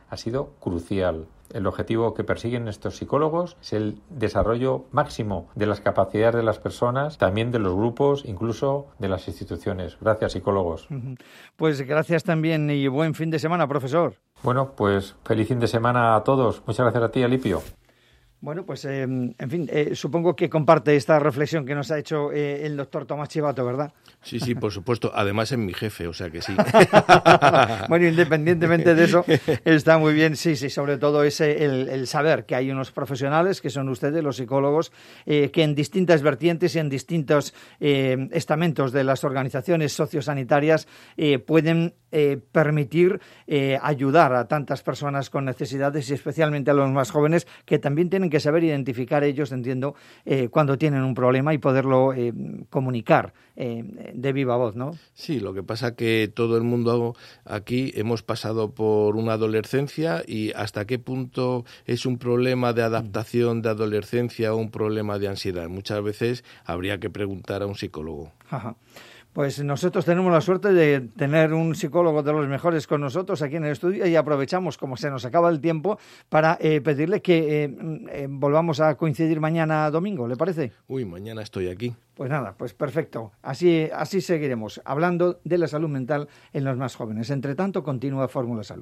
ha sido crucial. El objetivo que persiguen estos psicólogos es el desarrollo máximo de las capacidades de las personas, también de los grupos, incluso de las instituciones. Gracias, psicólogos. Pues gracias también y buen fin de semana, profesor. Bueno, pues feliz fin de semana a todos. Muchas gracias a ti, Alipio. Bueno, pues en fin, supongo que comparte esta reflexión que nos ha hecho el doctor Tomás Chivato, ¿verdad? Sí, por supuesto. Además es mi jefe, o sea que sí. Bueno, independientemente de eso, está muy bien. Sí, sobre todo el saber que hay unos profesionales, que son ustedes, los psicólogos, que en distintas vertientes y en distintos estamentos de las organizaciones sociosanitarias pueden permitir ayudar a tantas personas con necesidades y especialmente a los más jóvenes, que también tienen que saber identificar ellos, entiendo, cuando tienen un problema y poderlo comunicar de viva voz, ¿no? Sí, lo que pasa que todo el mundo aquí hemos pasado por una adolescencia y hasta qué punto es un problema de adaptación de adolescencia o un problema de ansiedad. Muchas veces habría que preguntar a un psicólogo. Ajá. Pues nosotros tenemos la suerte de tener un psicólogo de los mejores con nosotros aquí en el estudio y aprovechamos, como se nos acaba el tiempo, para pedirle que volvamos a coincidir mañana domingo, ¿le parece? Uy, mañana estoy aquí. Pues nada, pues perfecto. Así seguiremos, hablando de la salud mental en los más jóvenes. Entre tanto, continúa Fórmula Salud.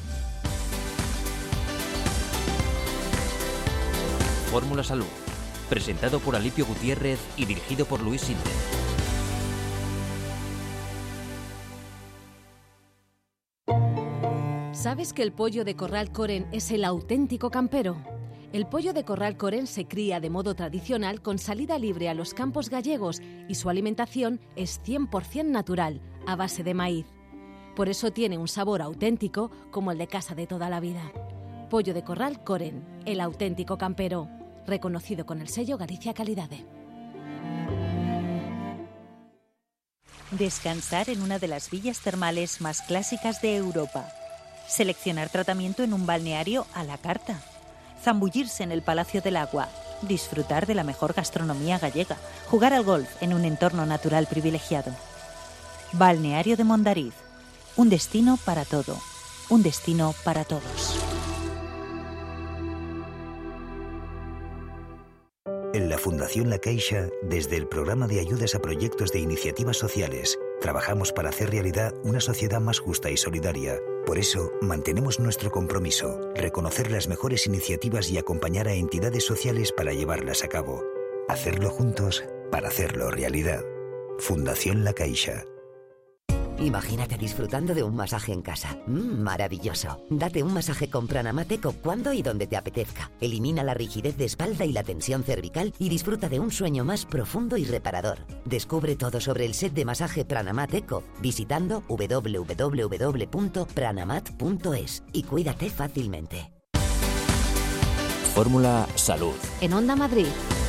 Fórmula Salud, presentado por Alipio Gutiérrez y dirigido por Luis Sinde. ¿Sabes que el pollo de corral Coren es el auténtico campero? El pollo de corral Coren se cría de modo tradicional con salida libre a los campos gallegos y su alimentación es 100% natural, a base de maíz. Por eso tiene un sabor auténtico como el de casa de toda la vida. Pollo de corral Coren, el auténtico campero, reconocido con el sello Galicia Calidade. Descansar en una de las villas termales más clásicas de Europa. Seleccionar tratamiento en un balneario a la carta. Zambullirse en el Palacio del Agua. Disfrutar de la mejor gastronomía gallega. Jugar al golf en un entorno natural privilegiado. Balneario de Mondariz. Un destino para todo. Un destino para todos. En la Fundación La Caixa, desde el programa de ayudas a proyectos de iniciativas sociales, trabajamos para hacer realidad una sociedad más justa y solidaria. Por eso, mantenemos nuestro compromiso, reconocer las mejores iniciativas y acompañar a entidades sociales para llevarlas a cabo. Hacerlo juntos para hacerlo realidad. Fundación La Caixa. Imagínate disfrutando de un masaje en casa. Maravilloso. Date un masaje con Pranamateco cuando y donde te apetezca. Elimina la rigidez de espalda y la tensión cervical y disfruta de un sueño más profundo y reparador. Descubre todo sobre el set de masaje Pranamateco visitando www.pranamat.es y cuídate fácilmente. Fórmula Salud. En Onda Madrid.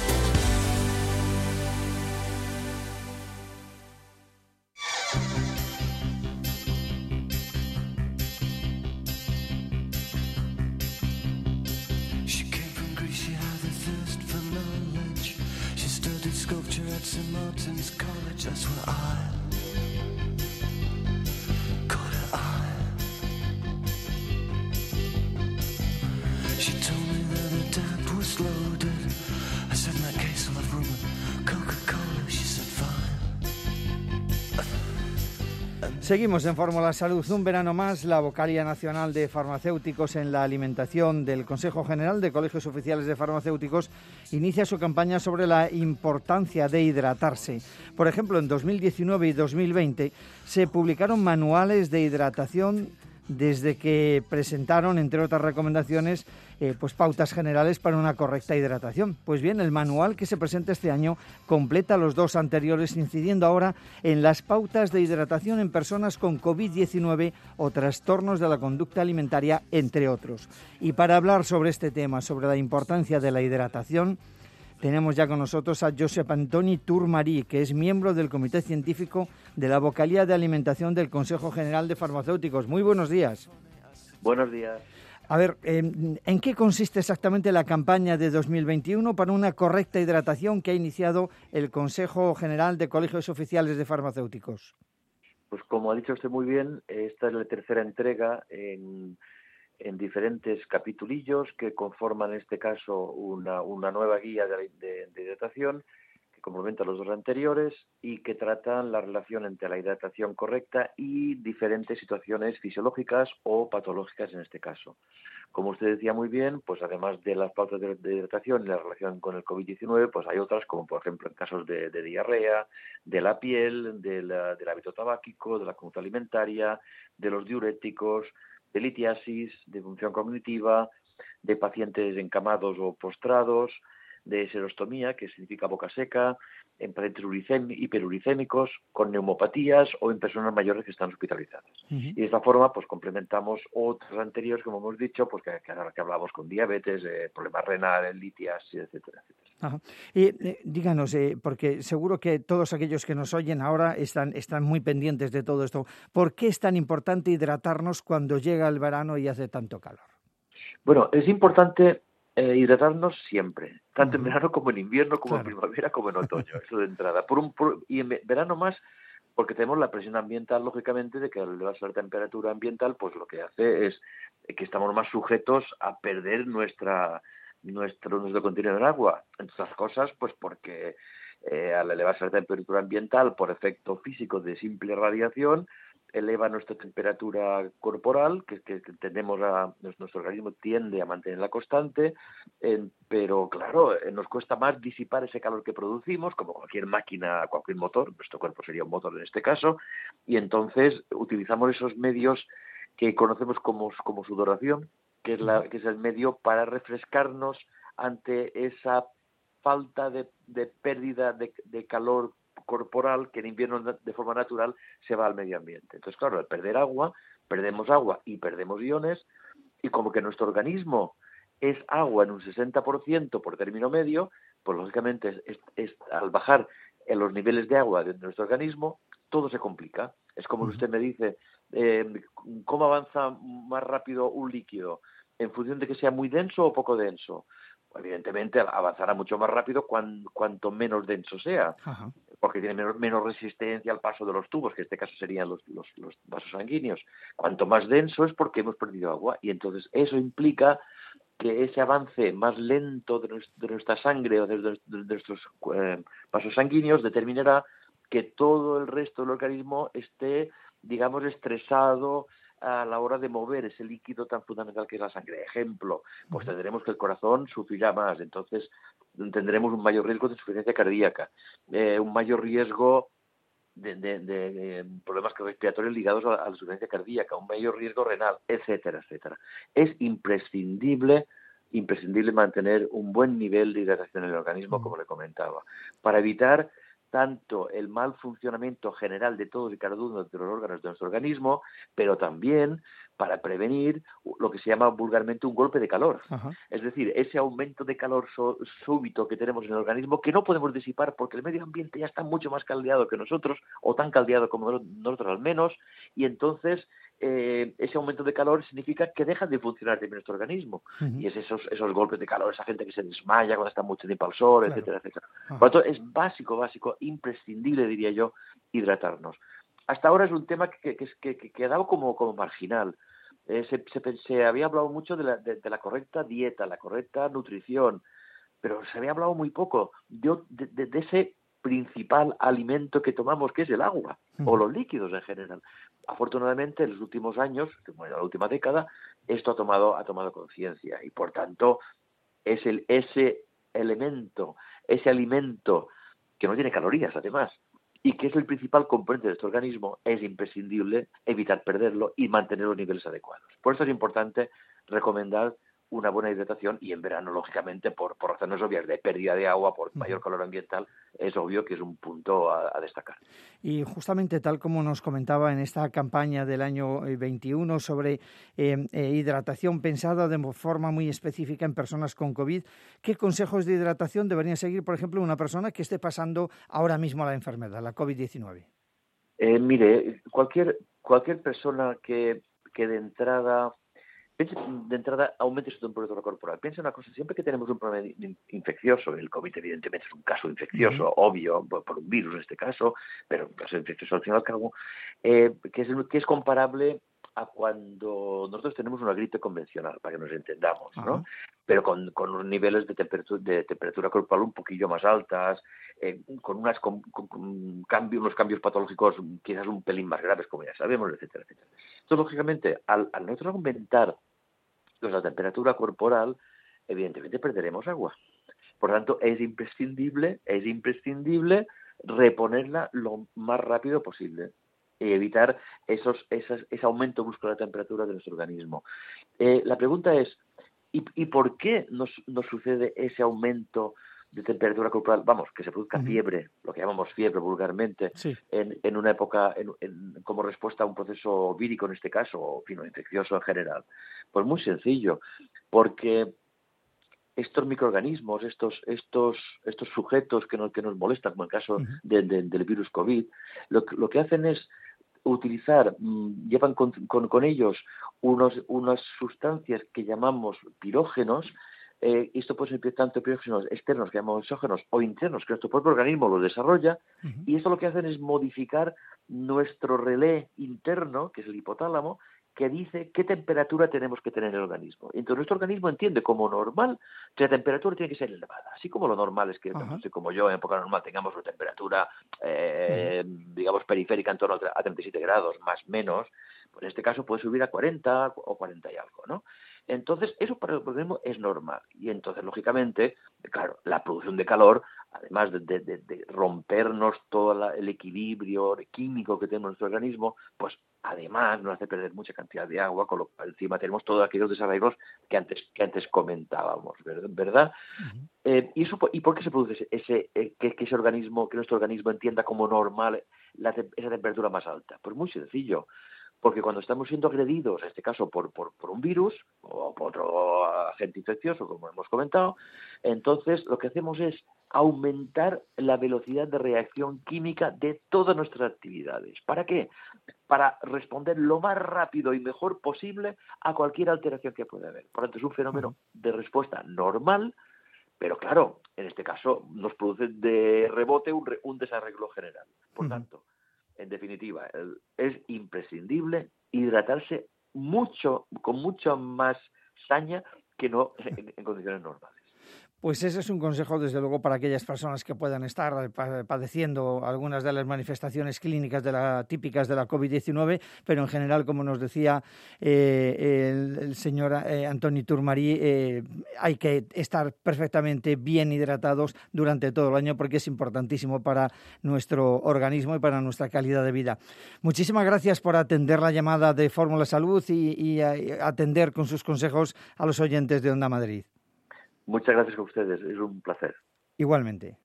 Seguimos en Fórmula Salud. Un verano más, la Vocalia Nacional de Farmacéuticos en la Alimentación del Consejo General de Colegios Oficiales de Farmacéuticos inicia su campaña sobre la importancia de hidratarse. Por ejemplo, en 2019 y 2020 se publicaron manuales de hidratación desde que presentaron, entre otras recomendaciones, pautas generales para una correcta hidratación. Pues bien, el manual que se presenta este año completa los dos anteriores, incidiendo ahora en las pautas de hidratación en personas con COVID-19 o trastornos de la conducta alimentaria, entre otros. Y para hablar sobre este tema, sobre la importancia de la hidratación, tenemos ya con nosotros a Josep Antoni Turmarí, que es miembro del Comité Científico de la Vocalia de Alimentación del Consejo General de Farmacéuticos. Muy buenos días. Buenos días. A ver, ¿en qué consiste exactamente la campaña de 2021 para una correcta hidratación que ha iniciado el Consejo General de Colegios Oficiales de Farmacéuticos? Pues como ha dicho usted muy bien, esta es la tercera entrega en en diferentes capitulillos que conforman en este caso una nueva guía de hidratación que complementa los dos anteriores y que tratan la relación entre la hidratación correcta y diferentes situaciones fisiológicas o patológicas en este caso. Como usted decía muy bien, pues además de las pautas de hidratación y la relación con el COVID-19, pues hay otras como por ejemplo en casos de diarrea, de la piel, del hábito tabáquico, de la conducta alimentaria, de los diuréticos, de litiasis, de función cognitiva, de pacientes encamados o postrados, de serostomía, que significa boca seca, en pacientes hiperuricémicos, con neumopatías o en personas mayores que están hospitalizadas. Y de esta forma, pues complementamos otros anteriores, como hemos dicho, pues que ahora que hablamos con diabetes, problemas renales, litiasis, etcétera, etcétera. Ajá. Y díganos, porque seguro que todos aquellos que nos oyen ahora están muy pendientes de todo esto. ¿Por qué es tan importante hidratarnos cuando llega el verano y hace tanto calor? Bueno, es importante hidratarnos siempre, tanto en verano como en invierno, como en primavera, como en otoño, eso de entrada. Y en verano más, porque tenemos la presión ambiental, lógicamente, de que al elevarse la temperatura ambiental, pues lo que hace es que estamos más sujetos a perder nuestro contenido en agua. Entre otras cosas, pues porque al elevarse la temperatura ambiental por efecto físico de simple radiación, eleva nuestra temperatura corporal, que tendemos nuestro organismo tiende a mantenerla constante, pero claro, nos cuesta más disipar ese calor que producimos, como cualquier máquina, cualquier motor, nuestro cuerpo sería un motor en este caso, y entonces utilizamos esos medios que conocemos como sudoración, que es el medio para refrescarnos ante esa falta de pérdida de calor corporal que en invierno de forma natural se va al medio ambiente. Entonces, claro, al perder agua, perdemos agua y perdemos iones, y como que nuestro organismo es agua en un 60% por término medio, pues lógicamente al bajar en los niveles de agua de nuestro organismo, todo se complica. Es como usted me dice, ¿cómo avanza más rápido un líquido? ¿En función de que sea muy denso o poco denso? Evidentemente avanzará mucho más rápido cuanto menos denso sea, porque tiene menos resistencia al paso de los tubos, que en este caso serían los vasos sanguíneos. Cuanto más denso es porque hemos perdido agua, y entonces eso implica que ese avance más lento de nuestra sangre o de nuestros vasos sanguíneos determinará que todo el resto del organismo esté, digamos, estresado a la hora de mover ese líquido tan fundamental que es la sangre. Ejemplo, pues tendremos que el corazón sufrirá más, entonces tendremos un mayor riesgo de insuficiencia cardíaca, un mayor riesgo de problemas respiratorios ligados a la insuficiencia cardíaca, un mayor riesgo renal, etcétera, etcétera. Es imprescindible mantener un buen nivel de hidratación en el organismo, como le comentaba, para evitar tanto el mal funcionamiento general de todos y cada uno de los órganos de nuestro organismo, pero también para prevenir lo que se llama vulgarmente un golpe de calor. Es decir, ese aumento de calor súbito que tenemos en el organismo, que no podemos disipar porque el medio ambiente ya está mucho más caldeado que nosotros, o tan caldeado como nosotros al menos, y entonces ese aumento de calor significa que deja de funcionar bien nuestro organismo. Y es esos golpes de calor, esa gente que se desmaya cuando está mucho tiempo al sol, etcétera, etcétera. Por lo tanto, es básico, imprescindible, diría yo, hidratarnos. Hasta ahora es un tema que quedaba como marginal. Se había hablado mucho de la correcta dieta, la correcta nutrición, pero se había hablado muy poco de ese principal alimento que tomamos, que es el agua, o los líquidos en general. Afortunadamente, en los últimos años, en la última década, esto ha tomado conciencia, y por tanto es ese elemento, ese alimento que no tiene calorías, además, y que es el principal componente de nuestro organismo, es imprescindible evitar perderlo y mantener los niveles adecuados. Por eso es importante recomendar una buena hidratación, y en verano, lógicamente, por razones obvias de pérdida de agua, por mayor calor ambiental, es obvio que es un punto a destacar. Y justamente tal como nos comentaba en esta campaña del año 21 sobre hidratación pensada de forma muy específica en personas con COVID, ¿qué consejos de hidratación debería seguir, por ejemplo, una persona que esté pasando ahora mismo la enfermedad, la COVID-19? Mire, cualquier persona que de entrada aumente su temperatura corporal. Piensa una cosa, siempre que tenemos un problema infeccioso, el COVID evidentemente es un caso infeccioso, obvio, por un virus en este caso, pero un caso infeccioso al fin y al cabo, que es comparable a cuando nosotros tenemos una gripe convencional, para que nos entendamos, ¿no? Pero con unos niveles de temperatura corporal un poquillo más altas, con unos cambios patológicos quizás un pelín más graves, como ya sabemos, etcétera, etcétera. Entonces, lógicamente, al nosotros aumentar la temperatura corporal, evidentemente perderemos agua. Por tanto, es imprescindible reponerla lo más rápido posible y evitar ese aumento brusco de la temperatura de nuestro organismo. La pregunta es, ¿y por qué nos sucede ese aumento de temperatura corporal? Vamos, que se produzca fiebre, lo que llamamos fiebre vulgarmente, en una época, como respuesta a un proceso vírico en este caso, o infeccioso en general. Pues muy sencillo, porque estos microorganismos, estos sujetos que nos molestan, como el caso del virus COVID, lo que hacen es utilizar, llevan con ellos unas sustancias que llamamos pirógenos. Esto puede ser tanto pirógenos externos, que llamamos exógenos, o internos, que nuestro propio organismo los desarrolla, y esto lo que hacen es modificar nuestro relé interno, que es el hipotálamo, que dice qué temperatura tenemos que tener en el organismo. Entonces nuestro organismo entiende como normal que la temperatura tiene que ser elevada, así como lo normal es que, como yo en época normal, tengamos una temperatura, digamos, periférica en torno a 37 grados, más o menos, pues en este caso puede subir a 40 o 40 y algo, ¿no? Entonces, eso para el organismo es normal. Y entonces, lógicamente, claro, la producción de calor, además de rompernos todo el equilibrio químico que tenemos en nuestro organismo, pues además nos hace perder mucha cantidad de agua, con lo cual encima tenemos todos aquellos desarrollos que antes comentábamos, ¿verdad? ¿Y por qué se produce que ese organismo, que nuestro organismo entienda como normal esa temperatura más alta? Pues muy sencillo. Porque cuando estamos siendo agredidos, en este caso por un virus o por otro agente infeccioso, como hemos comentado, entonces lo que hacemos es aumentar la velocidad de reacción química de todas nuestras actividades. ¿Para qué? Para responder lo más rápido y mejor posible a cualquier alteración que pueda haber. Por lo tanto, es un fenómeno de respuesta normal, pero claro, en este caso nos produce de rebote un desarreglo general. Por tanto, en definitiva, es imprescindible hidratarse con mucha más saña que no en condiciones normales. Pues ese es un consejo, desde luego, para aquellas personas que puedan estar padeciendo algunas de las manifestaciones clínicas típicas de la COVID-19, pero en general, como nos decía el señor Antoni Turmarí, hay que estar perfectamente bien hidratados durante todo el año, porque es importantísimo para nuestro organismo y para nuestra calidad de vida. Muchísimas gracias por atender la llamada de Fórmula Salud y atender con sus consejos a los oyentes de Onda Madrid. Muchas gracias a ustedes, es un placer. Igualmente.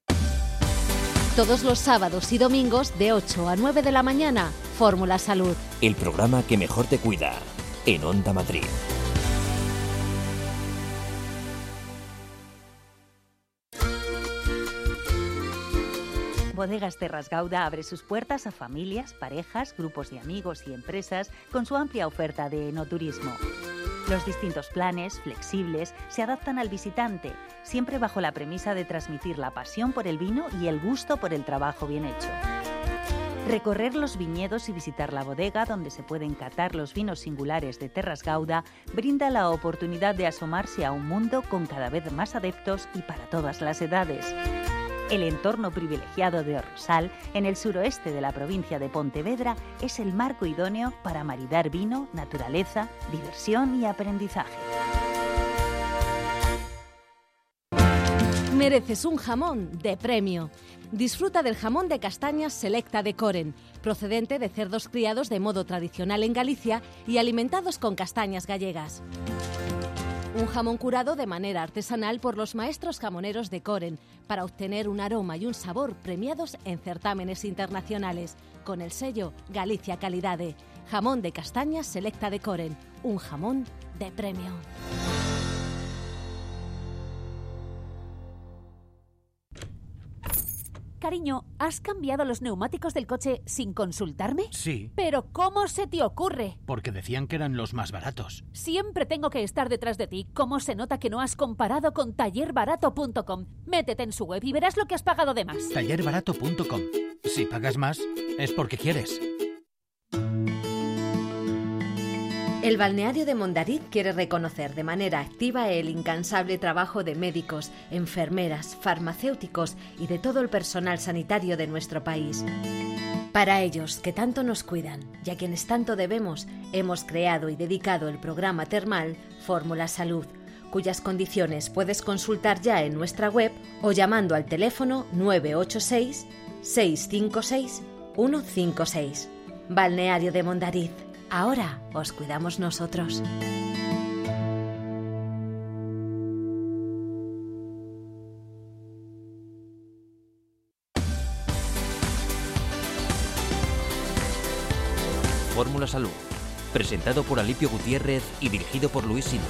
Todos los sábados y domingos de 8 a 9 de la mañana, Fórmula Salud. El programa que mejor te cuida, en Onda Madrid. Bodegas Terras Gauda abre sus puertas a familias, parejas, grupos de amigos y empresas con su amplia oferta de enoturismo. Los distintos planes, flexibles, se adaptan al visitante, siempre bajo la premisa de transmitir la pasión por el vino y el gusto por el trabajo bien hecho. Recorrer los viñedos y visitar la bodega donde se pueden catar los vinos singulares de Terras Gauda brinda la oportunidad de asomarse a un mundo con cada vez más adeptos y para todas las edades. El entorno privilegiado de Orrosal, en el suroeste de la provincia de Pontevedra, es el marco idóneo para maridar vino, naturaleza, diversión y aprendizaje. Mereces un jamón de premio. Disfruta del jamón de castañas Selecta de Coren, procedente de cerdos criados de modo tradicional en Galicia y alimentados con castañas gallegas. Un jamón curado de manera artesanal por los maestros jamoneros de Coren para obtener un aroma y un sabor premiados en certámenes internacionales con el sello Galicia Calidade. Jamón de castañas Selecta de Coren, un jamón de premio. Cariño, ¿has cambiado los neumáticos del coche sin consultarme? Sí. ¿Pero cómo se te ocurre? Porque decían que eran los más baratos. Siempre tengo que estar detrás de ti. ¿Cómo se nota que no has comparado con tallerbarato.com? Métete en su web y verás lo que has pagado de más. Tallerbarato.com. Si pagas más, es porque quieres. El balneario de Mondariz quiere reconocer de manera activa el incansable trabajo de médicos, enfermeras, farmacéuticos y de todo el personal sanitario de nuestro país. Para ellos, que tanto nos cuidan y a quienes tanto debemos, hemos creado y dedicado el programa termal Fórmula Salud, cuyas condiciones puedes consultar ya en nuestra web o llamando al teléfono 986 656 156. Balneario de Mondariz. Ahora os cuidamos nosotros. Fórmula Salud, presentado por Alipio Gutiérrez y dirigido por Luis Sinde.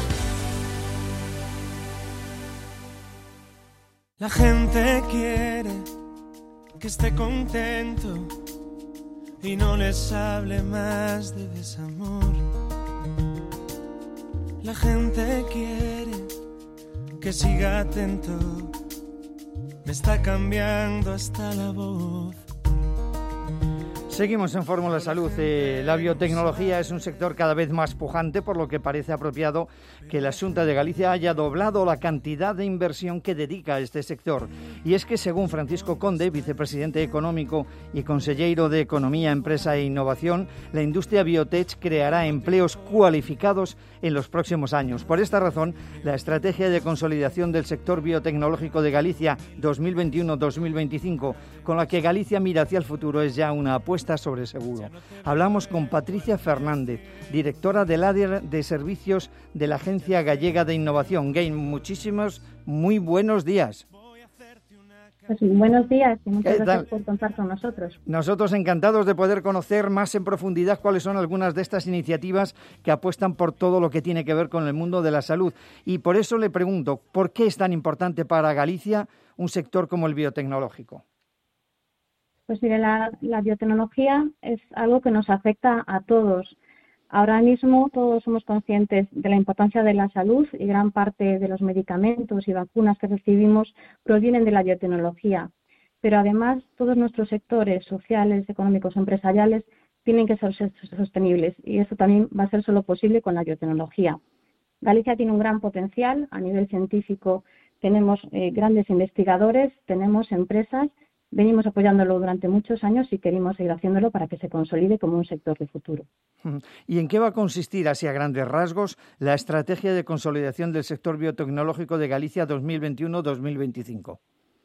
La gente quiere que esté contento y no les hable más de desamor. La gente quiere que siga atento, me está cambiando hasta la voz. Seguimos en Fórmula Salud. La biotecnología es un sector cada vez más pujante, por lo que parece apropiado que la Xunta de Galicia haya doblado la cantidad de inversión que dedica a este sector. Y es que, según Francisco Conde, vicepresidente económico y consejero de Economía, Empresa e Innovación, la industria biotech creará empleos cualificados en los próximos años. Por esta razón, la estrategia de consolidación del sector biotecnológico de Galicia 2021-2025, con la que Galicia mira hacia el futuro, es ya una apuesta sobre seguro. Hablamos con Patricia Fernández, directora del área de servicios de la Agencia Gallega de Innovación, GAIN. Muy buenos días. Pues buenos días y muchas gracias por contar con nosotros. Nosotros encantados de poder conocer más en profundidad cuáles son algunas de estas iniciativas que apuestan por todo lo que tiene que ver con el mundo de la salud. Y por eso le pregunto, ¿por qué es tan importante para Galicia un sector como el biotecnológico? Pues mire, la biotecnología es algo que nos afecta a todos. Ahora mismo todos somos conscientes de la importancia de la salud y gran parte de los medicamentos y vacunas que recibimos provienen de la biotecnología. Pero además todos nuestros sectores sociales, económicos, empresariales tienen que ser sostenibles y eso también va a ser solo posible con la biotecnología. Galicia tiene un gran potencial a nivel científico, tenemos grandes investigadores, tenemos empresas. Venimos apoyándolo durante muchos años y queremos seguir haciéndolo para que se consolide como un sector de futuro. ¿Y en qué va a consistir, así a grandes rasgos, la estrategia de consolidación del sector biotecnológico de Galicia 2021-2025?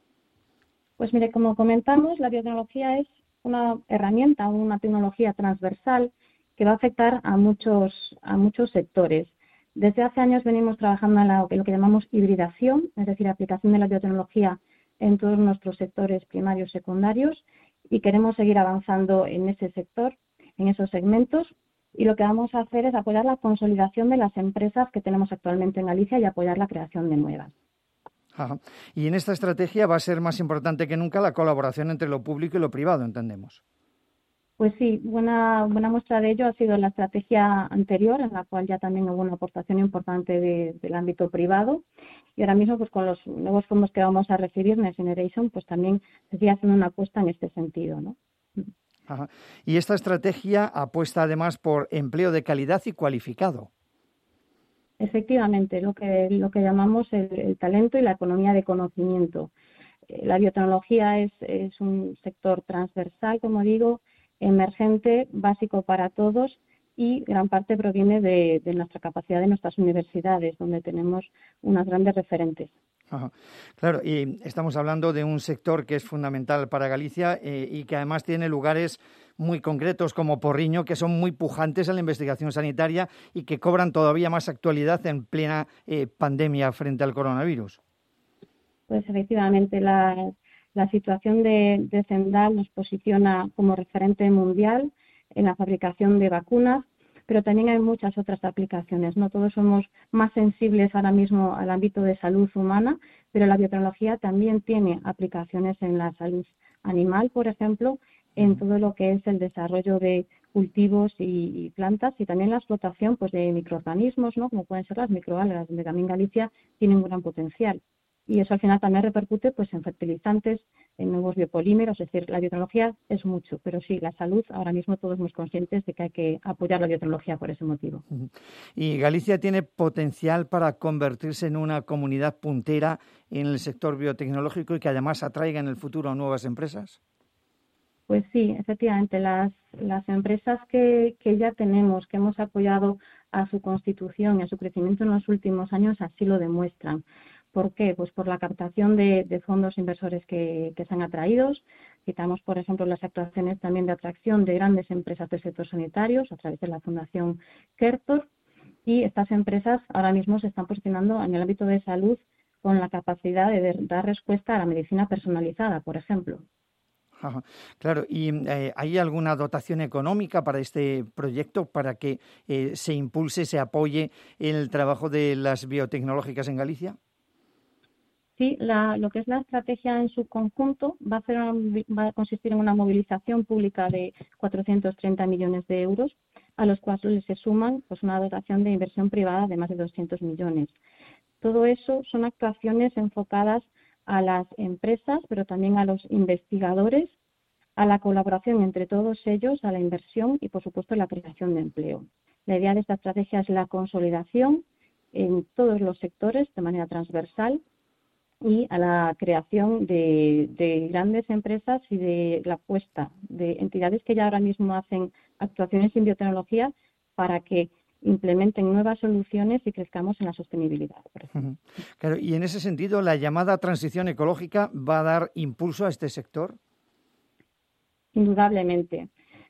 Pues mire, como comentamos, la biotecnología es una herramienta, una tecnología transversal que va a afectar a muchos sectores. Desde hace años venimos trabajando en lo que llamamos hibridación, es decir, aplicación de la biotecnología en todos nuestros sectores primarios y secundarios y queremos seguir avanzando en ese sector, en esos segmentos y lo que vamos a hacer es apoyar la consolidación de las empresas que tenemos actualmente en Galicia y apoyar la creación de nuevas. Ajá. Y en esta estrategia va a ser más importante que nunca la colaboración entre lo público y lo privado, entendemos. Pues sí, buena muestra de ello ha sido la estrategia anterior, en la cual ya también hubo una aportación importante del ámbito privado. Y ahora mismo, pues con los nuevos fondos que vamos a recibir, Next Generation, pues también se sigue haciendo una apuesta en este sentido, ¿no? Ajá. Y esta estrategia apuesta además por empleo de calidad y cualificado. Efectivamente, lo que llamamos el talento y la economía de conocimiento. La biotecnología es un sector transversal, como digo, emergente, básico para todos y gran parte proviene de nuestra capacidad de nuestras universidades, donde tenemos unas grandes referentes. Ajá. Claro, y estamos hablando de un sector que es fundamental para Galicia y que además tiene lugares muy concretos como Porriño, que son muy pujantes en la investigación sanitaria y que cobran todavía más actualidad en plena pandemia frente al coronavirus. Pues efectivamente, la situación de Zendal nos posiciona como referente mundial en la fabricación de vacunas, pero también hay muchas otras aplicaciones. No todos somos más sensibles ahora mismo al ámbito de salud humana, pero la biotecnología también tiene aplicaciones en la salud animal, por ejemplo, en todo lo que es el desarrollo de cultivos y plantas y también la explotación pues de microorganismos, ¿no? Como pueden ser las microalgas, donde también Galicia tiene un gran potencial. Y eso al final también repercute pues en fertilizantes, en nuevos biopolímeros. Es decir, la biotecnología es mucho, pero sí, la salud, ahora mismo todos somos conscientes de que hay que apoyar la biotecnología por ese motivo. ¿Y Galicia tiene potencial para convertirse en una comunidad puntera en el sector biotecnológico y que además atraiga en el futuro nuevas empresas? Pues sí, efectivamente, las empresas que ya tenemos, que hemos apoyado a su constitución y a su crecimiento en los últimos años, así lo demuestran. ¿Por qué? Pues por la captación de fondos inversores que se han atraído. Citamos, por ejemplo, las actuaciones también de atracción de grandes empresas del sector sanitario a través de la Fundación Kertor. Y estas empresas ahora mismo se están posicionando en el ámbito de salud con la capacidad de dar respuesta a la medicina personalizada, por ejemplo. Ajá. Claro, ¿y hay alguna dotación económica para este proyecto para que se impulse, se apoye el trabajo de las biotecnológicas en Galicia? Sí, lo que es la estrategia en su conjunto va a consistir en una movilización pública de 430 millones de euros, a los cuales se suman pues una dotación de inversión privada de más de 200 millones. Todo eso son actuaciones enfocadas a las empresas, pero también a los investigadores, a la colaboración entre todos ellos, a la inversión y, por supuesto, la creación de empleo. La idea de esta estrategia es la consolidación en todos los sectores de manera transversal y a la creación de grandes empresas y de la apuesta de entidades que ya ahora mismo hacen actuaciones en biotecnología para que implementen nuevas soluciones y crezcamos en la sostenibilidad, por ejemplo. Claro, y en ese sentido, ¿la llamada transición ecológica va a dar impulso a este sector? Indudablemente.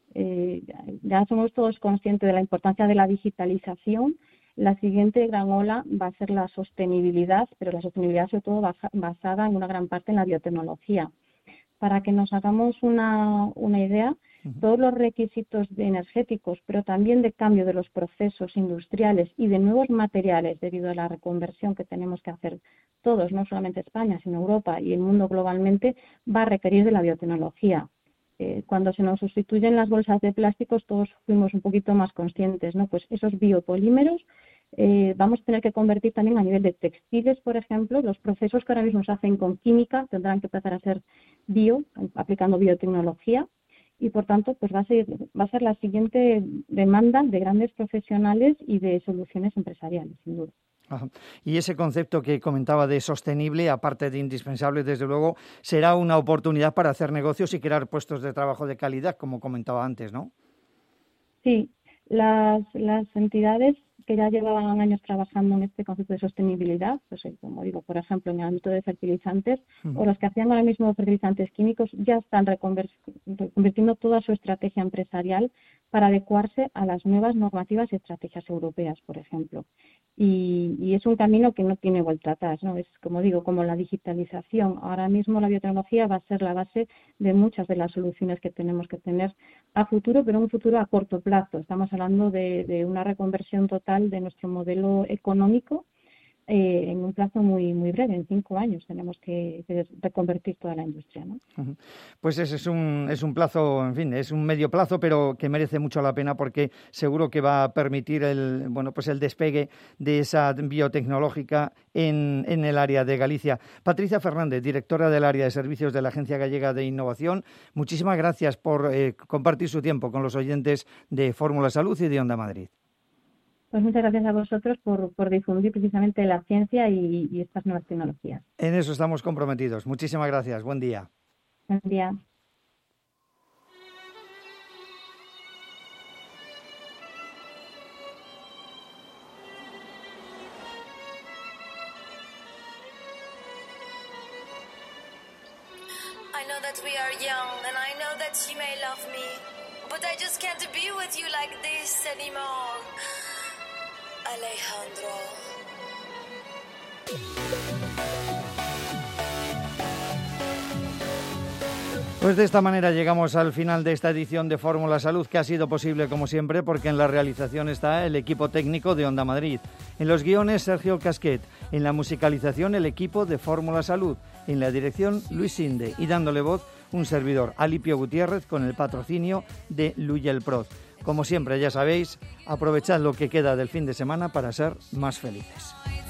Ya somos todos conscientes de la importancia de la digitalización. La siguiente gran ola va a ser la sostenibilidad, pero la sostenibilidad sobre todo basada en una gran parte en la biotecnología. Para que nos hagamos una idea, todos los requisitos energéticos, pero también de cambio de los procesos industriales y de nuevos materiales debido a la reconversión que tenemos que hacer todos, no solamente España, sino Europa y el mundo globalmente, va a requerir de la biotecnología. Cuando se nos sustituyen las bolsas de plásticos, todos fuimos un poquito más conscientes, ¿no? Pues esos biopolímeros vamos a tener que convertir también a nivel de textiles, por ejemplo. Los procesos que ahora mismo se hacen con química tendrán que empezar a ser aplicando biotecnología. Y, por tanto, pues va a ser la siguiente demanda de grandes profesionales y de soluciones empresariales, sin duda. Ajá. Y ese concepto que comentaba de sostenible, aparte de indispensable, desde luego, será una oportunidad para hacer negocios y crear puestos de trabajo de calidad, como comentaba antes, ¿no? Sí, las entidades que ya llevaban años trabajando en este concepto de sostenibilidad, pues como digo, por ejemplo, en el ámbito de fertilizantes, o los que hacían ahora mismo fertilizantes químicos, ya están reconvirtiendo toda su estrategia empresarial para adecuarse a las nuevas normativas y estrategias europeas, por ejemplo. Y es un camino que no tiene vuelta atrás, ¿no? Es, como digo, como la digitalización. Ahora mismo la biotecnología va a ser la base de muchas de las soluciones que tenemos que tener a futuro, pero un futuro a corto plazo. Estamos hablando de una reconversión total de nuestro modelo económico en un plazo muy breve, en 5 años tenemos que reconvertir toda la industria, ¿no? Pues ese es un plazo, en fin, es un medio plazo, pero que merece mucho la pena porque seguro que va a permitir el despegue de esa biotecnológica en el área de Galicia. Patricia Fernández, directora del área de servicios de la Agencia Gallega de Innovación, muchísimas gracias por compartir su tiempo con los oyentes de Fórmula Salud y de Onda Madrid. Pues muchas gracias a vosotros por difundir precisamente la ciencia y estas nuevas tecnologías. En eso estamos comprometidos. Muchísimas gracias. Buen día. Buen día. I know that we are young and I know that you may love me, but I just can't be with you like this anymore. Alejandro. Pues de esta manera llegamos al final de esta edición de Fórmula Salud, que ha sido posible como siempre porque en la realización está el equipo técnico de Onda Madrid. En los guiones Sergio Casquet, en la musicalización el equipo de Fórmula Salud, en la dirección Luis Sinde y dándole voz un servidor, Alipio Gutiérrez, con el patrocinio de Luyel Proz. Como siempre, ya sabéis, aprovechad lo que queda del fin de semana para ser más felices.